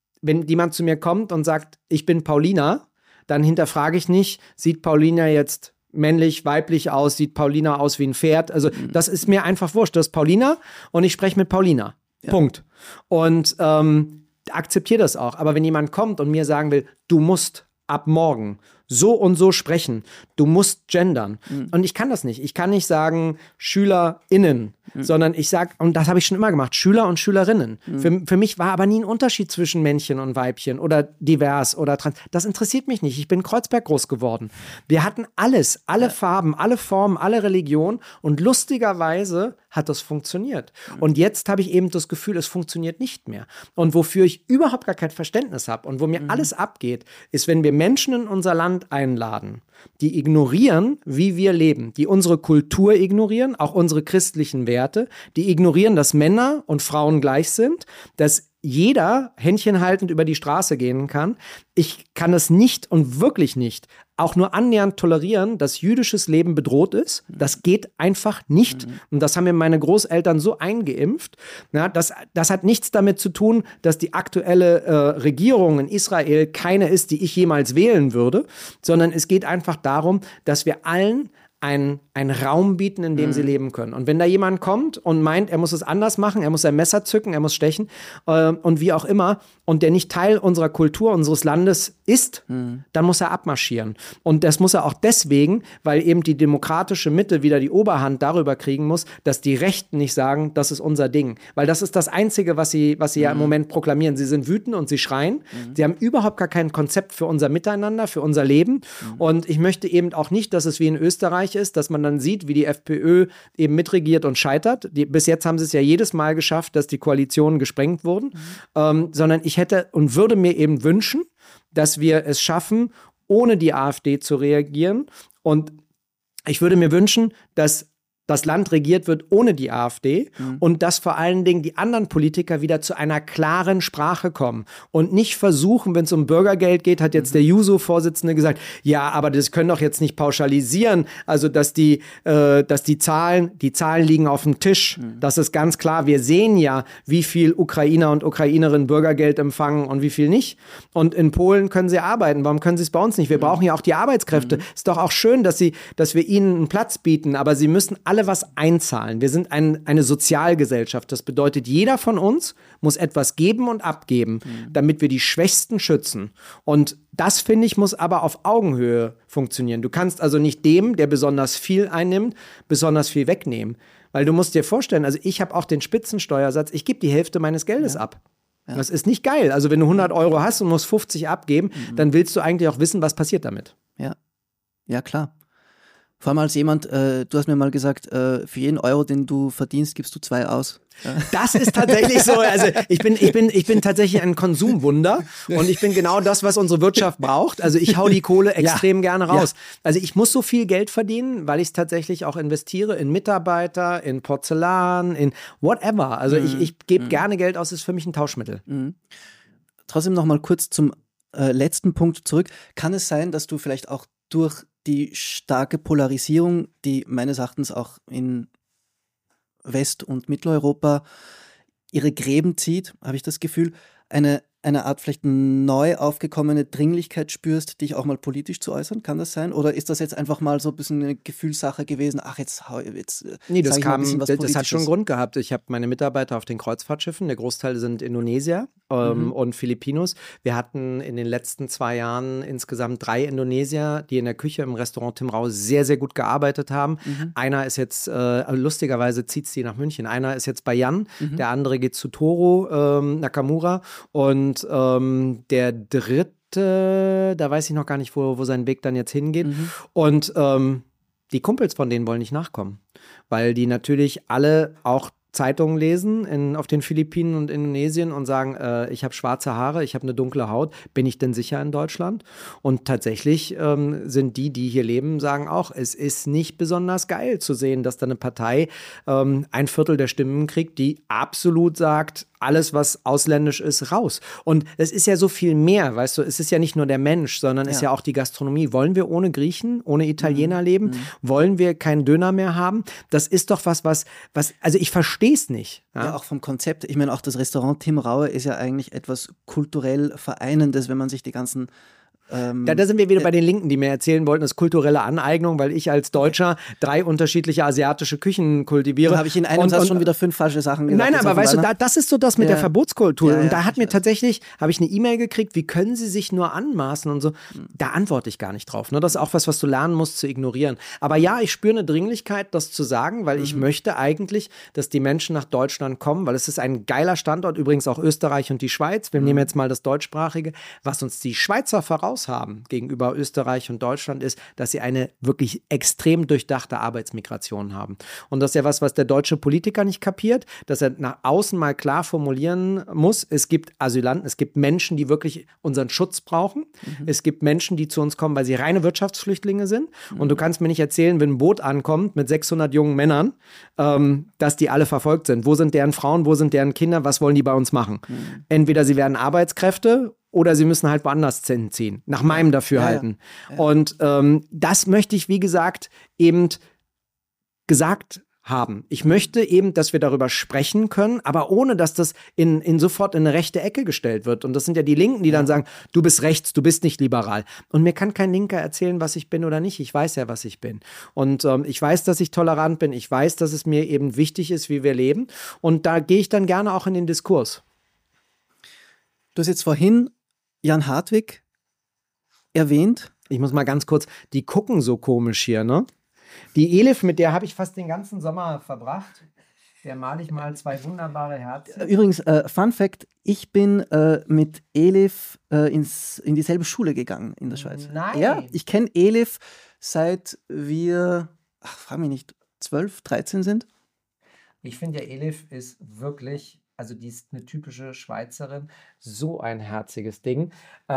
zu mir kommt und sagt, ich bin Paulina, dann hinterfrage ich nicht, sieht Paulina jetzt männlich, weiblich aus, sieht Paulina aus wie ein Pferd. Also das ist mir einfach wurscht. Das ist Paulina und ich spreche mit Paulina. Ja. Punkt. Und akzeptiere das auch. Aber wenn jemand kommt und mir sagen will, du musst ab morgen so und so sprechen, du musst gendern. Und ich kann das nicht. Ich kann nicht sagen SchülerInnen, sondern ich sage, und das habe ich schon immer gemacht, Schüler und Schülerinnen. Für mich war aber nie ein Unterschied zwischen Männchen und Weibchen oder divers oder trans. Das interessiert mich nicht. Ich bin in Kreuzberg groß geworden. Wir hatten alles, alle Farben, alle Formen, alle Religionen und lustigerweise hat das funktioniert. Und jetzt habe ich eben das Gefühl, es funktioniert nicht mehr. Und wofür ich überhaupt gar kein Verständnis habe und wo mir alles abgeht, ist, wenn wir Menschen in unser Land einladen, die ignorieren, wie wir leben, die unsere Kultur ignorieren, auch unsere christlichen Werte, die ignorieren, dass Männer und Frauen gleich sind, dass jeder händchenhaltend über die Straße gehen kann. Ich kann es nicht und wirklich nicht auch nur annähernd tolerieren, dass jüdisches Leben bedroht ist. Das geht einfach nicht. Und das haben mir meine Großeltern so eingeimpft. Ja, das hat nichts damit zu tun, dass die aktuelle Regierung in Israel keine ist, die ich jemals wählen würde, sondern es geht einfach darum, dass wir allen einen Raum bieten, in dem sie leben können. Und wenn da jemand kommt und meint, er muss es anders machen, er muss sein Messer zücken, er muss stechen und wie auch immer, und der nicht Teil unserer Kultur, unseres Landes ist, dann muss er abmarschieren. Und das muss er auch deswegen, weil eben die demokratische Mitte wieder die Oberhand darüber kriegen muss, dass die Rechten nicht sagen, das ist unser Ding. Weil das ist das Einzige, was sie ja im Moment proklamieren. Sie sind wütend und sie schreien. Sie haben überhaupt gar kein Konzept für unser Miteinander, für unser Leben. Und ich möchte eben auch nicht, dass es wie in Österreich ist, dass man dann sieht, wie die FPÖ eben mitregiert und scheitert. Bis jetzt haben sie es ja jedes Mal geschafft, dass die Koalitionen gesprengt wurden. Sondern ich hätte und würde mir eben wünschen, dass wir es schaffen, ohne die AfD zu reagieren. Und ich würde mir wünschen, dass das Land regiert wird ohne die AfD und dass vor allen Dingen die anderen Politiker wieder zu einer klaren Sprache kommen und nicht versuchen, wenn es um Bürgergeld geht, hat jetzt der Juso-Vorsitzende gesagt, ja, aber das können doch jetzt nicht pauschalisieren, also dass die Zahlen liegen auf dem Tisch, das ist ganz klar, wir sehen ja, wie viel Ukrainer und Ukrainerinnen Bürgergeld empfangen und wie viel nicht. Und in Polen können sie arbeiten, warum können sie es bei uns nicht? Wir brauchen ja auch die Arbeitskräfte. Ist doch auch schön, dass wir ihnen einen Platz bieten, aber sie müssen alle was einzahlen. Wir sind eine Sozialgesellschaft. Das bedeutet, jeder von uns muss etwas geben und abgeben, damit wir die Schwächsten schützen. Und das, finde ich, muss aber auf Augenhöhe funktionieren. Du kannst also nicht dem, der besonders viel einnimmt, besonders viel wegnehmen. Weil du musst dir vorstellen, also ich habe auch den Spitzensteuersatz, ich gebe die Hälfte meines Geldes ab. Ja. Das ist nicht geil. Also wenn du 100 Euro hast und musst 50 abgeben, dann willst du eigentlich auch wissen, was passiert damit. Ja, klar. Vor allem als jemand, du hast mir mal gesagt, für jeden Euro, den du verdienst, gibst du 2 aus. Das ist tatsächlich so. Also ich bin tatsächlich ein Konsumwunder und ich bin genau das, was unsere Wirtschaft braucht. Also ich hau die Kohle extrem gerne raus. Ja. Also ich muss so viel Geld verdienen, weil ich es tatsächlich auch investiere in Mitarbeiter, in Porzellan, in whatever. Also ich gebe gerne Geld aus, ist für mich ein Tauschmittel. Trotzdem noch mal kurz zum letzten Punkt zurück. Kann es sein, dass du vielleicht auch durch die starke Polarisierung, die meines Erachtens auch in West- und Mitteleuropa ihre Gräben zieht, habe ich das Gefühl, eine Art vielleicht neu aufgekommene Dringlichkeit spürst, dich auch mal politisch zu äußern? Kann das sein? Oder ist das jetzt einfach mal so ein bisschen eine Gefühlssache gewesen? Ach, jetzt Nee, das sag ich mal ein bisschen was das hat Politisches. schon einen Grund gehabt. Ich habe meine Mitarbeiter auf den Kreuzfahrtschiffen, der Großteil sind Indonesier und Filipinos. Wir hatten in den letzten 2 Jahren insgesamt 3 Indonesier, die in der Küche im Restaurant Tim Rau sehr, sehr gut gearbeitet haben. Einer ist jetzt, lustigerweise zieht es die nach München, einer ist jetzt bei Jan, der andere geht zu Toro Nakamura und der dritte, da weiß ich noch gar nicht, wo sein Weg dann jetzt hingeht. Und die Kumpels von denen wollen nicht nachkommen, weil die natürlich alle auch Zeitungen lesen auf den Philippinen und Indonesien und sagen, ich habe schwarze Haare, ich habe eine dunkle Haut, bin ich denn sicher in Deutschland? Und tatsächlich sind die hier leben, sagen auch, es ist nicht besonders geil zu sehen, dass da eine Partei 1/4 der Stimmen kriegt, die absolut sagt, alles, was ausländisch ist, raus. Und es ist ja so viel mehr, weißt du, es ist ja nicht nur der Mensch, sondern es ist ja auch die Gastronomie. Wollen wir ohne Griechen, ohne Italiener leben? Wollen wir keinen Döner mehr haben? Das ist doch was, also ich verstehe es nicht. Ja, auch vom Konzept. Ich meine, auch das Restaurant Tim Raue ist ja eigentlich etwas kulturell Vereinendes, wenn man sich die ganzen Da sind wir wieder bei den Linken, die mir erzählen wollten, das ist kulturelle Aneignung, weil ich als Deutscher 3 unterschiedliche asiatische Küchen kultiviere. Da habe ich in einem Satz schon wieder 5 falsche Sachen gesagt. Nein, aber weißt du, das ist so das mit der Verbotskultur. Ja, und da hat mir weiß. tatsächlich, habe ich eine E-Mail gekriegt, wie können Sie sich nur anmaßen und so. Da antworte ich gar nicht drauf. Ne? Das ist auch was du lernen musst zu ignorieren. Aber ja, ich spüre eine Dringlichkeit, das zu sagen, weil ich möchte eigentlich, dass die Menschen nach Deutschland kommen, weil es ist ein geiler Standort, übrigens auch Österreich und die Schweiz. Wir nehmen jetzt mal das Deutschsprachige. Was uns die Schweizer voraus haben gegenüber Österreich und Deutschland ist, dass sie eine wirklich extrem durchdachte Arbeitsmigration haben. Und das ist ja was der deutsche Politiker nicht kapiert, dass er nach außen mal klar formulieren muss, es gibt Asylanten, es gibt Menschen, die wirklich unseren Schutz brauchen. Es gibt Menschen, die zu uns kommen, weil sie reine Wirtschaftsflüchtlinge sind. Und du kannst mir nicht erzählen, wenn ein Boot ankommt mit 600 jungen Männern, dass die alle verfolgt sind. Wo sind deren Frauen, wo sind deren Kinder, was wollen die bei uns machen? Entweder sie werden Arbeitskräfte oder sie müssen halt woanders hinziehen, nach meinem Dafürhalten. Ja. Und das möchte ich, wie gesagt, eben gesagt haben. Ich möchte eben, dass wir darüber sprechen können, aber ohne, dass das sofort in eine rechte Ecke gestellt wird. Und das sind ja die Linken, die dann sagen, du bist rechts, du bist nicht liberal. Und mir kann kein Linker erzählen, was ich bin oder nicht. Ich weiß ja, was ich bin. Und ich weiß, dass ich tolerant bin. Ich weiß, dass es mir eben wichtig ist, wie wir leben. Und da gehe ich dann gerne auch in den Diskurs. Du hast jetzt vorhin Jan Hartwig erwähnt. Ich muss mal ganz kurz, die gucken so komisch hier, ne? Die Elif, mit der habe ich fast den ganzen Sommer verbracht. Der male ich mal 2 wunderbare Herzen. Übrigens, Fun Fact, ich bin mit Elif in dieselbe Schule gegangen in der Schweiz. Nein. Ja, ich kenne Elif seit wir, frag mich nicht, 12, 13 sind. Ich finde ja, Elif ist wirklich, also die ist eine typische Schweizerin, so ein herziges Ding.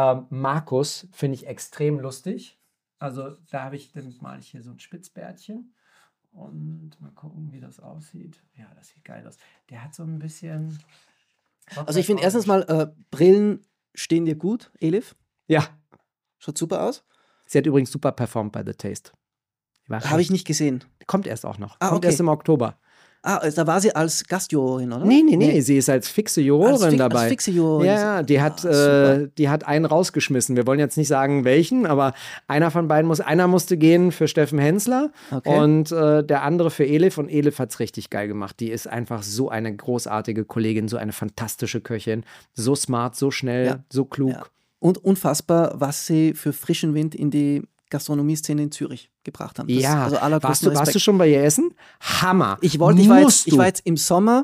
Markus finde ich extrem lustig. Also dann male ich hier so ein Spitzbärtchen und mal gucken, wie das aussieht. Ja, das sieht geil aus. Der hat so ein bisschen... Also ich finde erstens mal, Brillen stehen dir gut, Elif. Ja. Schaut super aus. Sie hat übrigens super performt bei The Taste. Habe ich nicht gesehen. Kommt erst auch noch. Kommt Kommt erst im Oktober. Da war sie als Gastjurorin, oder? Nee, sie ist als fixe Jurorin dabei. Als fixe Jurorin. Ja, die hat einen rausgeschmissen. Wir wollen jetzt nicht sagen, welchen, aber einer musste gehen für Steffen Hensler und der andere für Elif. Und Elif hat es richtig geil gemacht. Die ist einfach so eine großartige Kollegin, so eine fantastische Köchin. So smart, so schnell, so klug. Ja. Und unfassbar, was sie für frischen Wind in die Gastronomie-Szene in Zürich gebracht haben. Also warst du schon bei ihr essen? Hammer. Ich war jetzt im Sommer,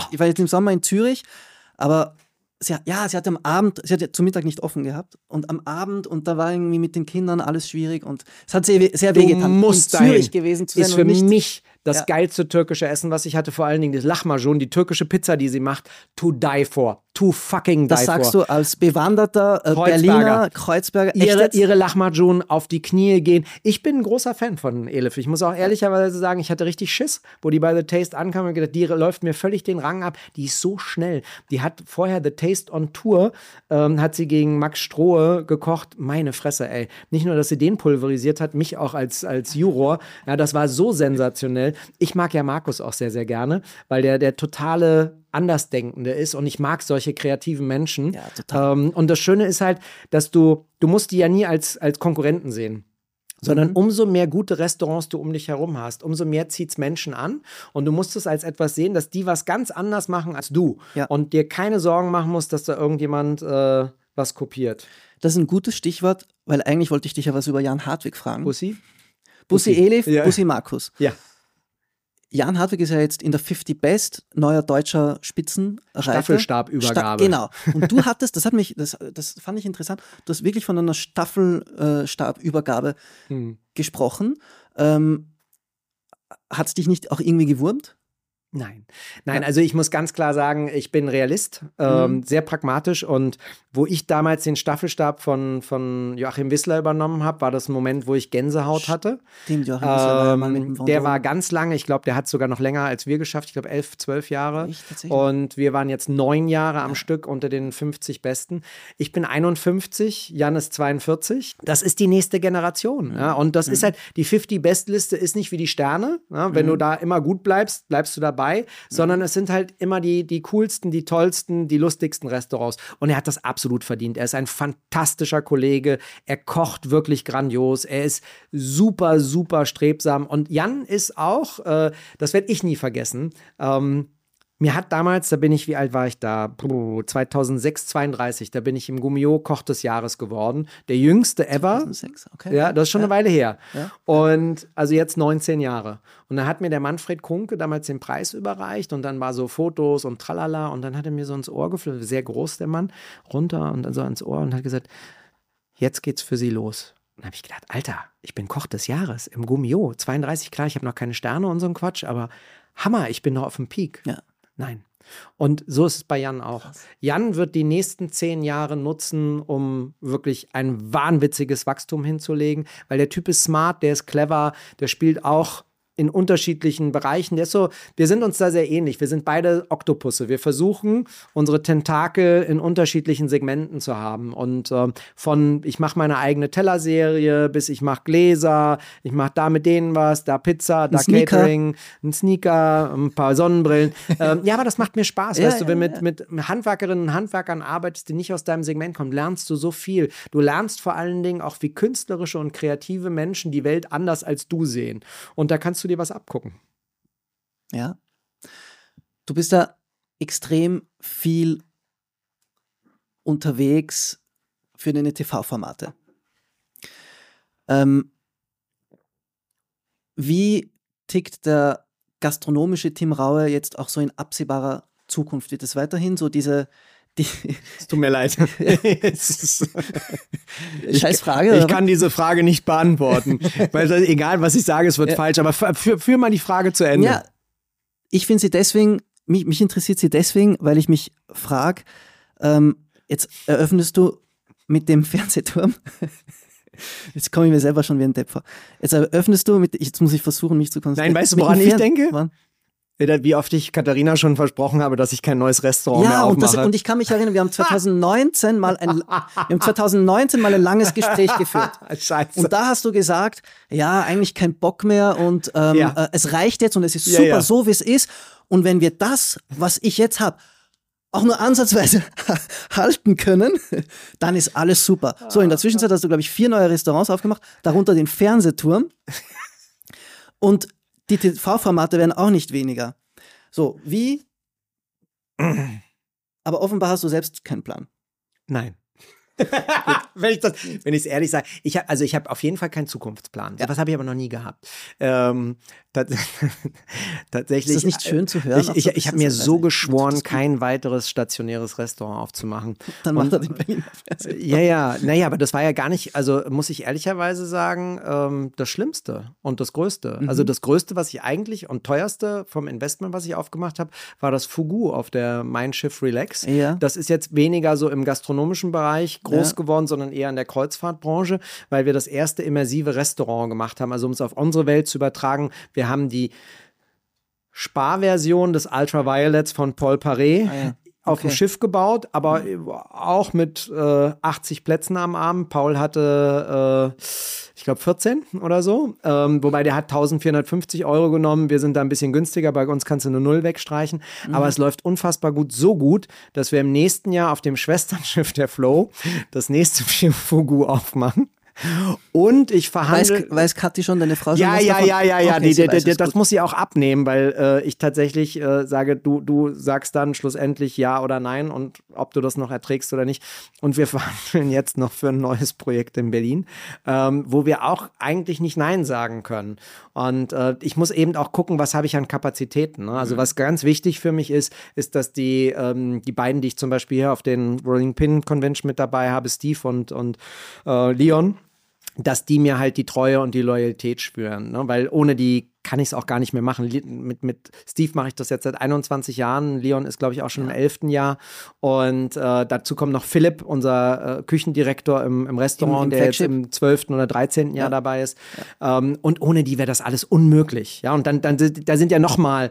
in Zürich, aber sie hat am Abend, sie hat ja zum Mittag nicht offen gehabt und am Abend und da war irgendwie mit den Kindern alles schwierig und es hat sehr wehgetan. In Zürich gewesen zu sein. Ist für mich das geilste türkische Essen, was ich hatte, vor allen Dingen das Lahmacun, die türkische Pizza, die sie macht, to die for. To fucking die for. Das sagst du als bewanderter Berliner Kreuzberger. Ihre Lahmacun auf die Knie gehen. Ich bin ein großer Fan von Elif. Ich muss auch ehrlicherweise sagen, ich hatte richtig Schiss, wo die bei The Taste ankam und gedacht, die läuft mir völlig den Rang ab. Die ist so schnell. Die hat vorher The Taste on Tour, hat sie gegen Max Strohe gekocht. Meine Fresse, ey. Nicht nur, dass sie den pulverisiert hat, mich auch als Juror. Ja, das war so sensationell. weil ich mag ja Markus auch sehr, sehr gerne, weil der totale Andersdenkende ist und ich mag solche kreativen Menschen. Ja, total. Und das Schöne ist halt, dass du musst die ja nie als Konkurrenten sehen. Sondern umso mehr gute Restaurants du um dich herum hast, umso mehr zieht es Menschen an. Und du musst es als etwas sehen, dass die was ganz anders machen als du. Ja. Und dir keine Sorgen machen musst, dass da irgendjemand was kopiert. Das ist ein gutes Stichwort, weil eigentlich wollte ich dich ja was über Jan Hartwig fragen. Bussi? Bussi Elif, Ja. Bussi Markus. Ja. Jan Hartwig ist ja jetzt in der 50 Best, neuer deutscher Spitzenreiter. Staffelstabübergabe. Genau. Und du hattest, das fand ich interessant, du hast wirklich von einer Staffelstabübergabe gesprochen. Hat es dich nicht auch irgendwie gewurmt? Nein, also ich muss ganz klar sagen, ich bin Realist, sehr pragmatisch und wo ich damals den Staffelstab von Joachim Wissler übernommen habe, war das ein Moment, wo ich Gänsehaut hatte. Dem Joachim Wissler war ja mal mit dem Vendôme. Der war ganz lange, ich glaube, der hat es sogar noch länger als wir geschafft, ich glaube 11, 12 Jahre. Echt, tatsächlich? Und wir waren jetzt 9 Jahre am Stück unter den 50 Besten. Ich bin 51, Jan ist 42. Das ist die nächste Generation. Ja? Und das ist halt, die 50-Best-Liste ist nicht wie die Sterne. Ja? Wenn du da immer gut bleibst, bleibst du dabei. Sondern es sind halt immer die coolsten, die tollsten, die lustigsten Restaurants. Und er hat das absolut verdient. Er ist ein fantastischer Kollege. Er kocht wirklich grandios. Er ist super, super strebsam. Und Jan ist auch, das werde ich nie vergessen, mir hat damals, wie alt war ich da? 2006, 32, da bin ich im Gummio Koch des Jahres geworden. Der jüngste ever. 2006, okay. Ja, das ist schon eine Weile her. Ja. Und also jetzt 19 Jahre. Und dann hat mir der Manfred Kunke damals den Preis überreicht und dann war so Fotos und tralala und dann hat er mir so ins Ohr geflüstert, sehr groß der Mann, runter und dann so ins Ohr und hat gesagt, jetzt geht's für Sie los. Und dann habe ich gedacht, Alter, ich bin Koch des Jahres im Gummio. 32, klar, ich habe noch keine Sterne und so ein Quatsch, aber Hammer, ich bin noch auf dem Peak. Ja. Nein. Und so ist es bei Jan auch. Krass. Jan wird die nächsten 10 Jahre nutzen, um wirklich ein wahnwitziges Wachstum hinzulegen, weil der Typ ist smart, der ist clever, der spielt auch in unterschiedlichen Bereichen. Der ist so, wir sind uns da sehr ähnlich. Wir sind beide Oktopusse. Wir versuchen, unsere Tentakel in unterschiedlichen Segmenten zu haben. Und von, ich mache meine eigene Tellerserie, bis ich mache Gläser, ich mache da mit denen was, da Pizza, da Catering, ein Sneaker, ein paar Sonnenbrillen. Ja, aber das macht mir Spaß. Weißt du, wenn mit Handwerkerinnen und Handwerkern arbeitest, die nicht aus deinem Segment kommen, lernst du so viel. Du lernst vor allen Dingen auch, wie künstlerische und kreative Menschen die Welt anders als du sehen. Und da kannst du dir was abgucken. Ja. Du bist da extrem viel unterwegs für deine TV-Formate. Wie tickt der gastronomische Tim Raue jetzt auch so in absehbarer Zukunft? Wird es weiterhin so es tut mir leid. Scheiß Frage. Ich kann diese Frage nicht beantworten, weil egal, was ich sage, es wird falsch. Aber führ mal die Frage zu Ende. Ja, ich finde sie deswegen, mich interessiert sie deswegen, weil ich mich frage, jetzt eröffnest du mit dem Fernsehturm, jetzt komme ich mir selber schon wie ein Depp vor, jetzt eröffnest du jetzt muss ich versuchen, mich zu konzentrieren. Nein, weißt du, woran ich denke? Wie oft ich Katharina schon versprochen habe, dass ich kein neues Restaurant mehr aufmache. Und ich kann mich erinnern, wir haben 2019 mal ein langes Gespräch geführt. Scheiße. Und da hast du gesagt, ja, eigentlich kein Bock mehr und es reicht jetzt und es ist super, so wie es ist. Und wenn wir das, was ich jetzt habe, auch nur ansatzweise halten können, dann ist alles super. So, in der Zwischenzeit hast du, glaube ich, 4 neue Restaurants aufgemacht, darunter den Fernsehturm. Und die TV-Formate werden auch nicht weniger. So, wie? Aber offenbar hast du selbst keinen Plan. Nein. Wenn ich es ehrlich sage, ich habe auf jeden Fall keinen Zukunftsplan. Ja. Das habe ich aber noch nie gehabt. Tatsächlich. Ist das nicht schön zu hören? Ich habe mir so geschworen, kein weiteres stationäres Restaurant aufzumachen. Dann macht er den Berliner Fernsehen. Naja, aber das war ja gar nicht, also muss ich ehrlicherweise sagen, das Schlimmste und das Größte. Also das Größte, was ich eigentlich und teuerste vom Investment, was ich aufgemacht habe, war das Fugu auf der Mein Schiff Relax. Ja. Das ist jetzt weniger so im gastronomischen Bereich groß geworden, sondern eher in der Kreuzfahrtbranche, weil wir das erste immersive Restaurant gemacht haben. Also um es auf unsere Welt zu übertragen, wir haben die Sparversion des Ultraviolets von Paul Paré auf dem Schiff gebaut, aber auch mit 80 Plätzen am Abend. Paul hatte, ich glaube, 14 oder so. Wobei der hat 1.450 € genommen. Wir sind da ein bisschen günstiger. Bei uns kannst du nur 0 wegstreichen. Aber es läuft unfassbar gut. So gut, dass wir im nächsten Jahr auf dem Schwesternschiff der Flow das nächste Fugu aufmachen. Und ich verhandle. Weiß Kathi schon, deine Frau schon? Ja. Okay, das muss sie auch abnehmen, weil ich tatsächlich sage, du sagst dann schlussendlich ja oder nein und ob du das noch erträgst oder nicht. Und wir verhandeln jetzt noch für ein neues Projekt in Berlin, wo wir auch eigentlich nicht nein sagen können. Und ich muss eben auch gucken, was habe ich an Kapazitäten. Ne? Also was ganz wichtig für mich ist, dass die beiden, die ich zum Beispiel hier auf den Rolling Pin Convention mit dabei habe, Steve und Leon, dass die mir halt die Treue und die Loyalität spüren, ne? Weil ohne die kann ich es auch gar nicht mehr machen. Mit Steve mache ich das jetzt seit 21 Jahren. Leon ist, glaube ich, auch schon im 11. Jahr. Und dazu kommt noch Philipp, unser Küchendirektor im Restaurant, der jetzt im 12. oder 13. Jahr dabei ist. Ja. Und ohne die wäre das alles unmöglich. Ja, und dann da sind ja noch mal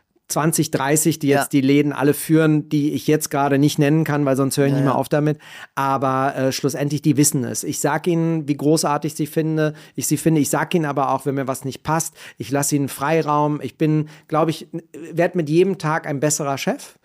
20, 30, die jetzt die Läden alle führen, die ich jetzt gerade nicht nennen kann, weil sonst höre ich nicht mehr auf damit. Aber schlussendlich, die wissen es. Ich sage ihnen, wie großartig ich sie finde. Ich sage ihnen aber auch, wenn mir was nicht passt. Ich lasse ihnen Freiraum. Ich bin, glaube ich, werde mit jedem Tag ein besserer Chef,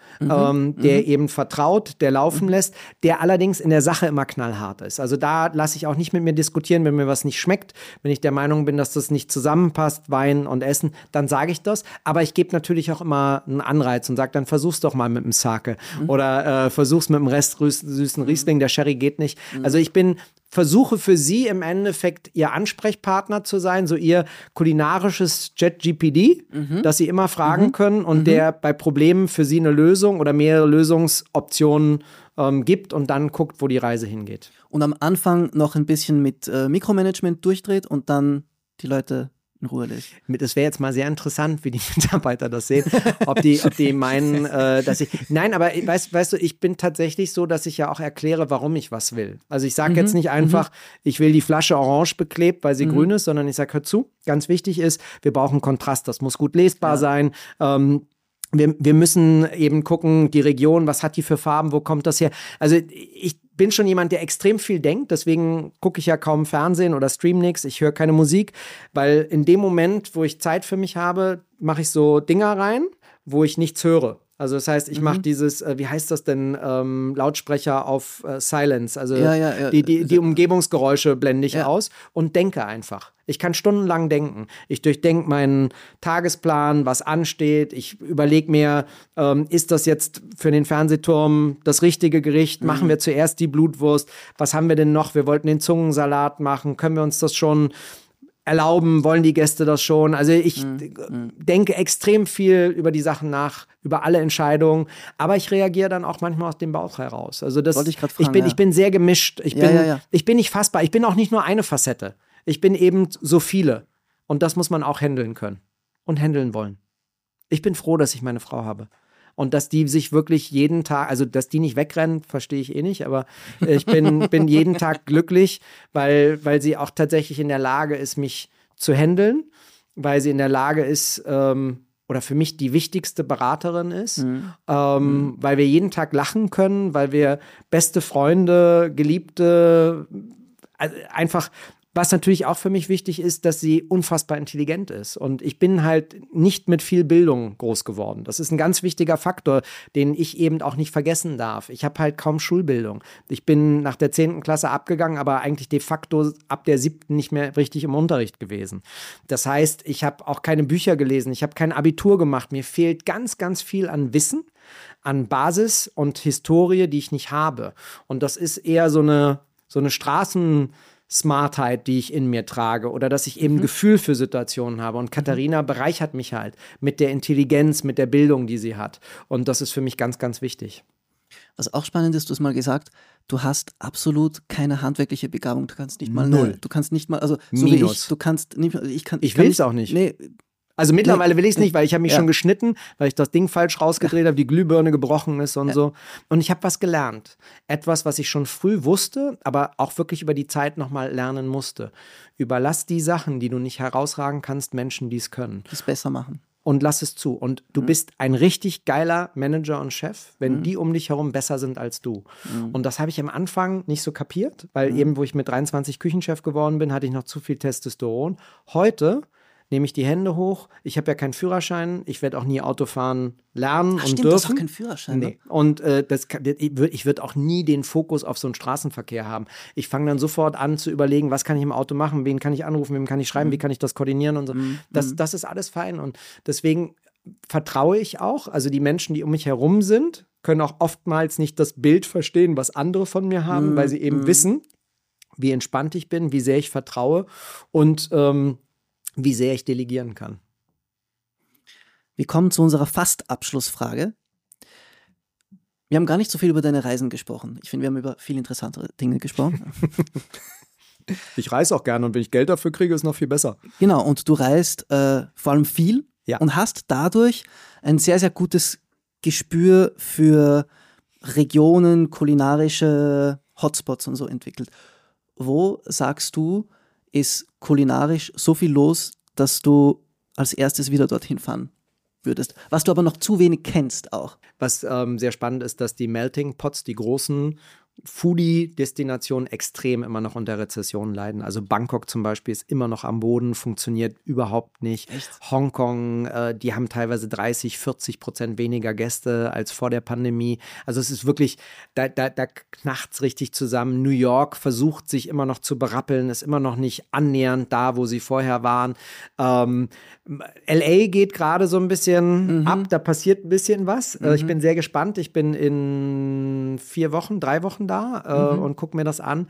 der eben vertraut, der laufen lässt, der allerdings in der Sache immer knallhart ist. Also da lasse ich auch nicht mit mir diskutieren, wenn mir was nicht schmeckt. Wenn ich der Meinung bin, dass das nicht zusammenpasst, Wein und Essen, dann sage ich das. Aber ich gebe natürlich auch immer einen Anreiz und sage, dann versuch's doch mal mit dem Sake oder versuch's mit dem Rest süßen Riesling, der Sherry geht nicht. Also ich versuche für sie im Endeffekt ihr Ansprechpartner zu sein, so ihr kulinarisches JetGPD, dass sie immer fragen können und der bei Problemen für sie eine Lösung oder mehrere Lösungsoptionen gibt und dann guckt, wo die Reise hingeht. Und am Anfang noch ein bisschen mit Mikromanagement durchdreht und dann die Leute in Ruhe lässt. Das wäre jetzt mal sehr interessant, wie die Mitarbeiter das sehen, ob die meinen, dass ich... Nein, aber weißt du, ich bin tatsächlich so, dass ich ja auch erkläre, warum ich was will. Also ich sage jetzt nicht einfach, ich will die Flasche orange beklebt, weil sie grün ist, sondern ich sage, hör zu, ganz wichtig ist, wir brauchen Kontrast, das muss gut lesbar sein. Wir müssen eben gucken, die Region, was hat die für Farben, wo kommt das her? Also ich bin schon jemand, der extrem viel denkt, deswegen gucke ich ja kaum Fernsehen oder stream nichts, ich höre keine Musik, weil in dem Moment, wo ich Zeit für mich habe, mache ich so Dinger rein, wo ich nichts höre. Also das heißt, ich mache dieses, wie heißt das denn, Lautsprecher auf Silence, also die Umgebungsgeräusche blende ich aus und denke einfach. Ich kann stundenlang denken. Ich durchdenke meinen Tagesplan, was ansteht. Ich überlege mir, ist das jetzt für den Fernsehturm das richtige Gericht? Machen wir zuerst die Blutwurst? Was haben wir denn noch? Wir wollten den Zungensalat machen. Können wir uns das schon erlauben? Wollen die Gäste das schon? Also ich denke extrem viel über die Sachen nach, über alle Entscheidungen, aber ich reagiere dann auch manchmal aus dem Bauch heraus. Also das, wollte ich gerade fragen, ich bin sehr gemischt. Ich bin nicht fassbar. Ich bin auch nicht nur eine Facette. Ich bin eben so viele. Und das muss man auch handeln können und handeln wollen. Ich bin froh, dass ich meine Frau habe. Und dass die sich wirklich jeden Tag, also dass die nicht wegrennen, verstehe ich eh nicht, aber ich bin jeden Tag glücklich, weil sie auch tatsächlich in der Lage ist, mich zu handeln, weil sie in der Lage ist, oder für mich die wichtigste Beraterin ist, weil wir jeden Tag lachen können, weil wir beste Freunde, Geliebte, also einfach... Was natürlich auch für mich wichtig ist, dass sie unfassbar intelligent ist. Und ich bin halt nicht mit viel Bildung groß geworden. Das ist ein ganz wichtiger Faktor, den ich eben auch nicht vergessen darf. Ich habe halt kaum Schulbildung. Ich bin nach der 10. Klasse abgegangen, aber eigentlich de facto ab der 7. nicht mehr richtig im Unterricht gewesen. Das heißt, ich habe auch keine Bücher gelesen, ich habe kein Abitur gemacht. Mir fehlt ganz, ganz viel an Wissen, an Basis und Historie, die ich nicht habe. Und das ist eher so eine Smartheit, die ich in mir trage oder dass ich eben Gefühl für Situationen habe. Und Katharina bereichert mich halt mit der Intelligenz, mit der Bildung, die sie hat. Und das ist für mich ganz, ganz wichtig. Was auch spannend ist, du hast mal gesagt, du hast absolut keine handwerkliche Begabung. Du kannst nicht mal Null. Du kannst nicht mal, also so Minus. wie ich, du kannst nicht, ich will es auch nicht. Nee. Also mittlerweile will ich es nicht, weil ich habe mich schon geschnitten, weil ich das Ding falsch rausgedreht habe, die Glühbirne gebrochen ist und so. Und ich habe was gelernt. Etwas, was ich schon früh wusste, aber auch wirklich über die Zeit nochmal lernen musste. Überlass die Sachen, die du nicht herausragen kannst, Menschen, die es können. Das besser machen. und lass es zu. Und du bist ein richtig geiler Manager und Chef, wenn die um dich herum besser sind als du. Und das habe ich am Anfang nicht so kapiert, weil eben, wo ich mit 23 Küchenchef geworden bin, hatte ich noch zu viel Testosteron. Heute nehme ich die Hände hoch. Ich habe ja keinen Führerschein. Ich werde auch nie Autofahren lernen und Stimmt, dürfen. du hast auch keinen Führerschein. Nee. Und ich würde auch nie den Fokus auf so einen Straßenverkehr haben. Ich fange dann sofort an zu überlegen, was kann ich im Auto machen, wen kann ich anrufen, wem kann ich schreiben, wie kann ich das koordinieren und so. Das ist alles fein. Und deswegen vertraue ich auch. Also die Menschen, die um mich herum sind, können auch oftmals nicht das Bild verstehen, was andere von mir haben, weil sie eben wissen, wie entspannt ich bin, wie sehr ich vertraue und wie sehr ich delegieren kann. Wir kommen zu unserer Fast-Abschlussfrage. Wir haben gar nicht so viel über deine Reisen gesprochen. Ich finde, wir haben über viel interessantere Dinge gesprochen. Ich reise auch gerne und wenn ich Geld dafür kriege, ist noch viel besser. Genau, und du reist vor allem viel und hast dadurch ein sehr, sehr gutes Gespür für Regionen, kulinarische Hotspots und so entwickelt. Wo, sagst du, ist kulinarisch so viel los, dass du als erstes wieder dorthin fahren würdest? Was du aber noch zu wenig kennst auch. Was sehr spannend ist, dass die Melting Pots, die großen Foodie-Destinationen extrem immer noch unter Rezession leiden. Also Bangkok zum Beispiel ist immer noch am Boden, funktioniert überhaupt nicht. Echt? Hongkong, die haben teilweise 30-40% weniger Gäste als vor der Pandemie. Also es ist wirklich, da knarrt's richtig zusammen. New York versucht sich immer noch zu berappeln, ist immer noch nicht annähernd da, wo sie vorher waren. LA geht gerade so ein bisschen ab, da passiert ein bisschen was. Ich bin sehr gespannt. Ich bin in 3 Wochen da und gucke mir das an.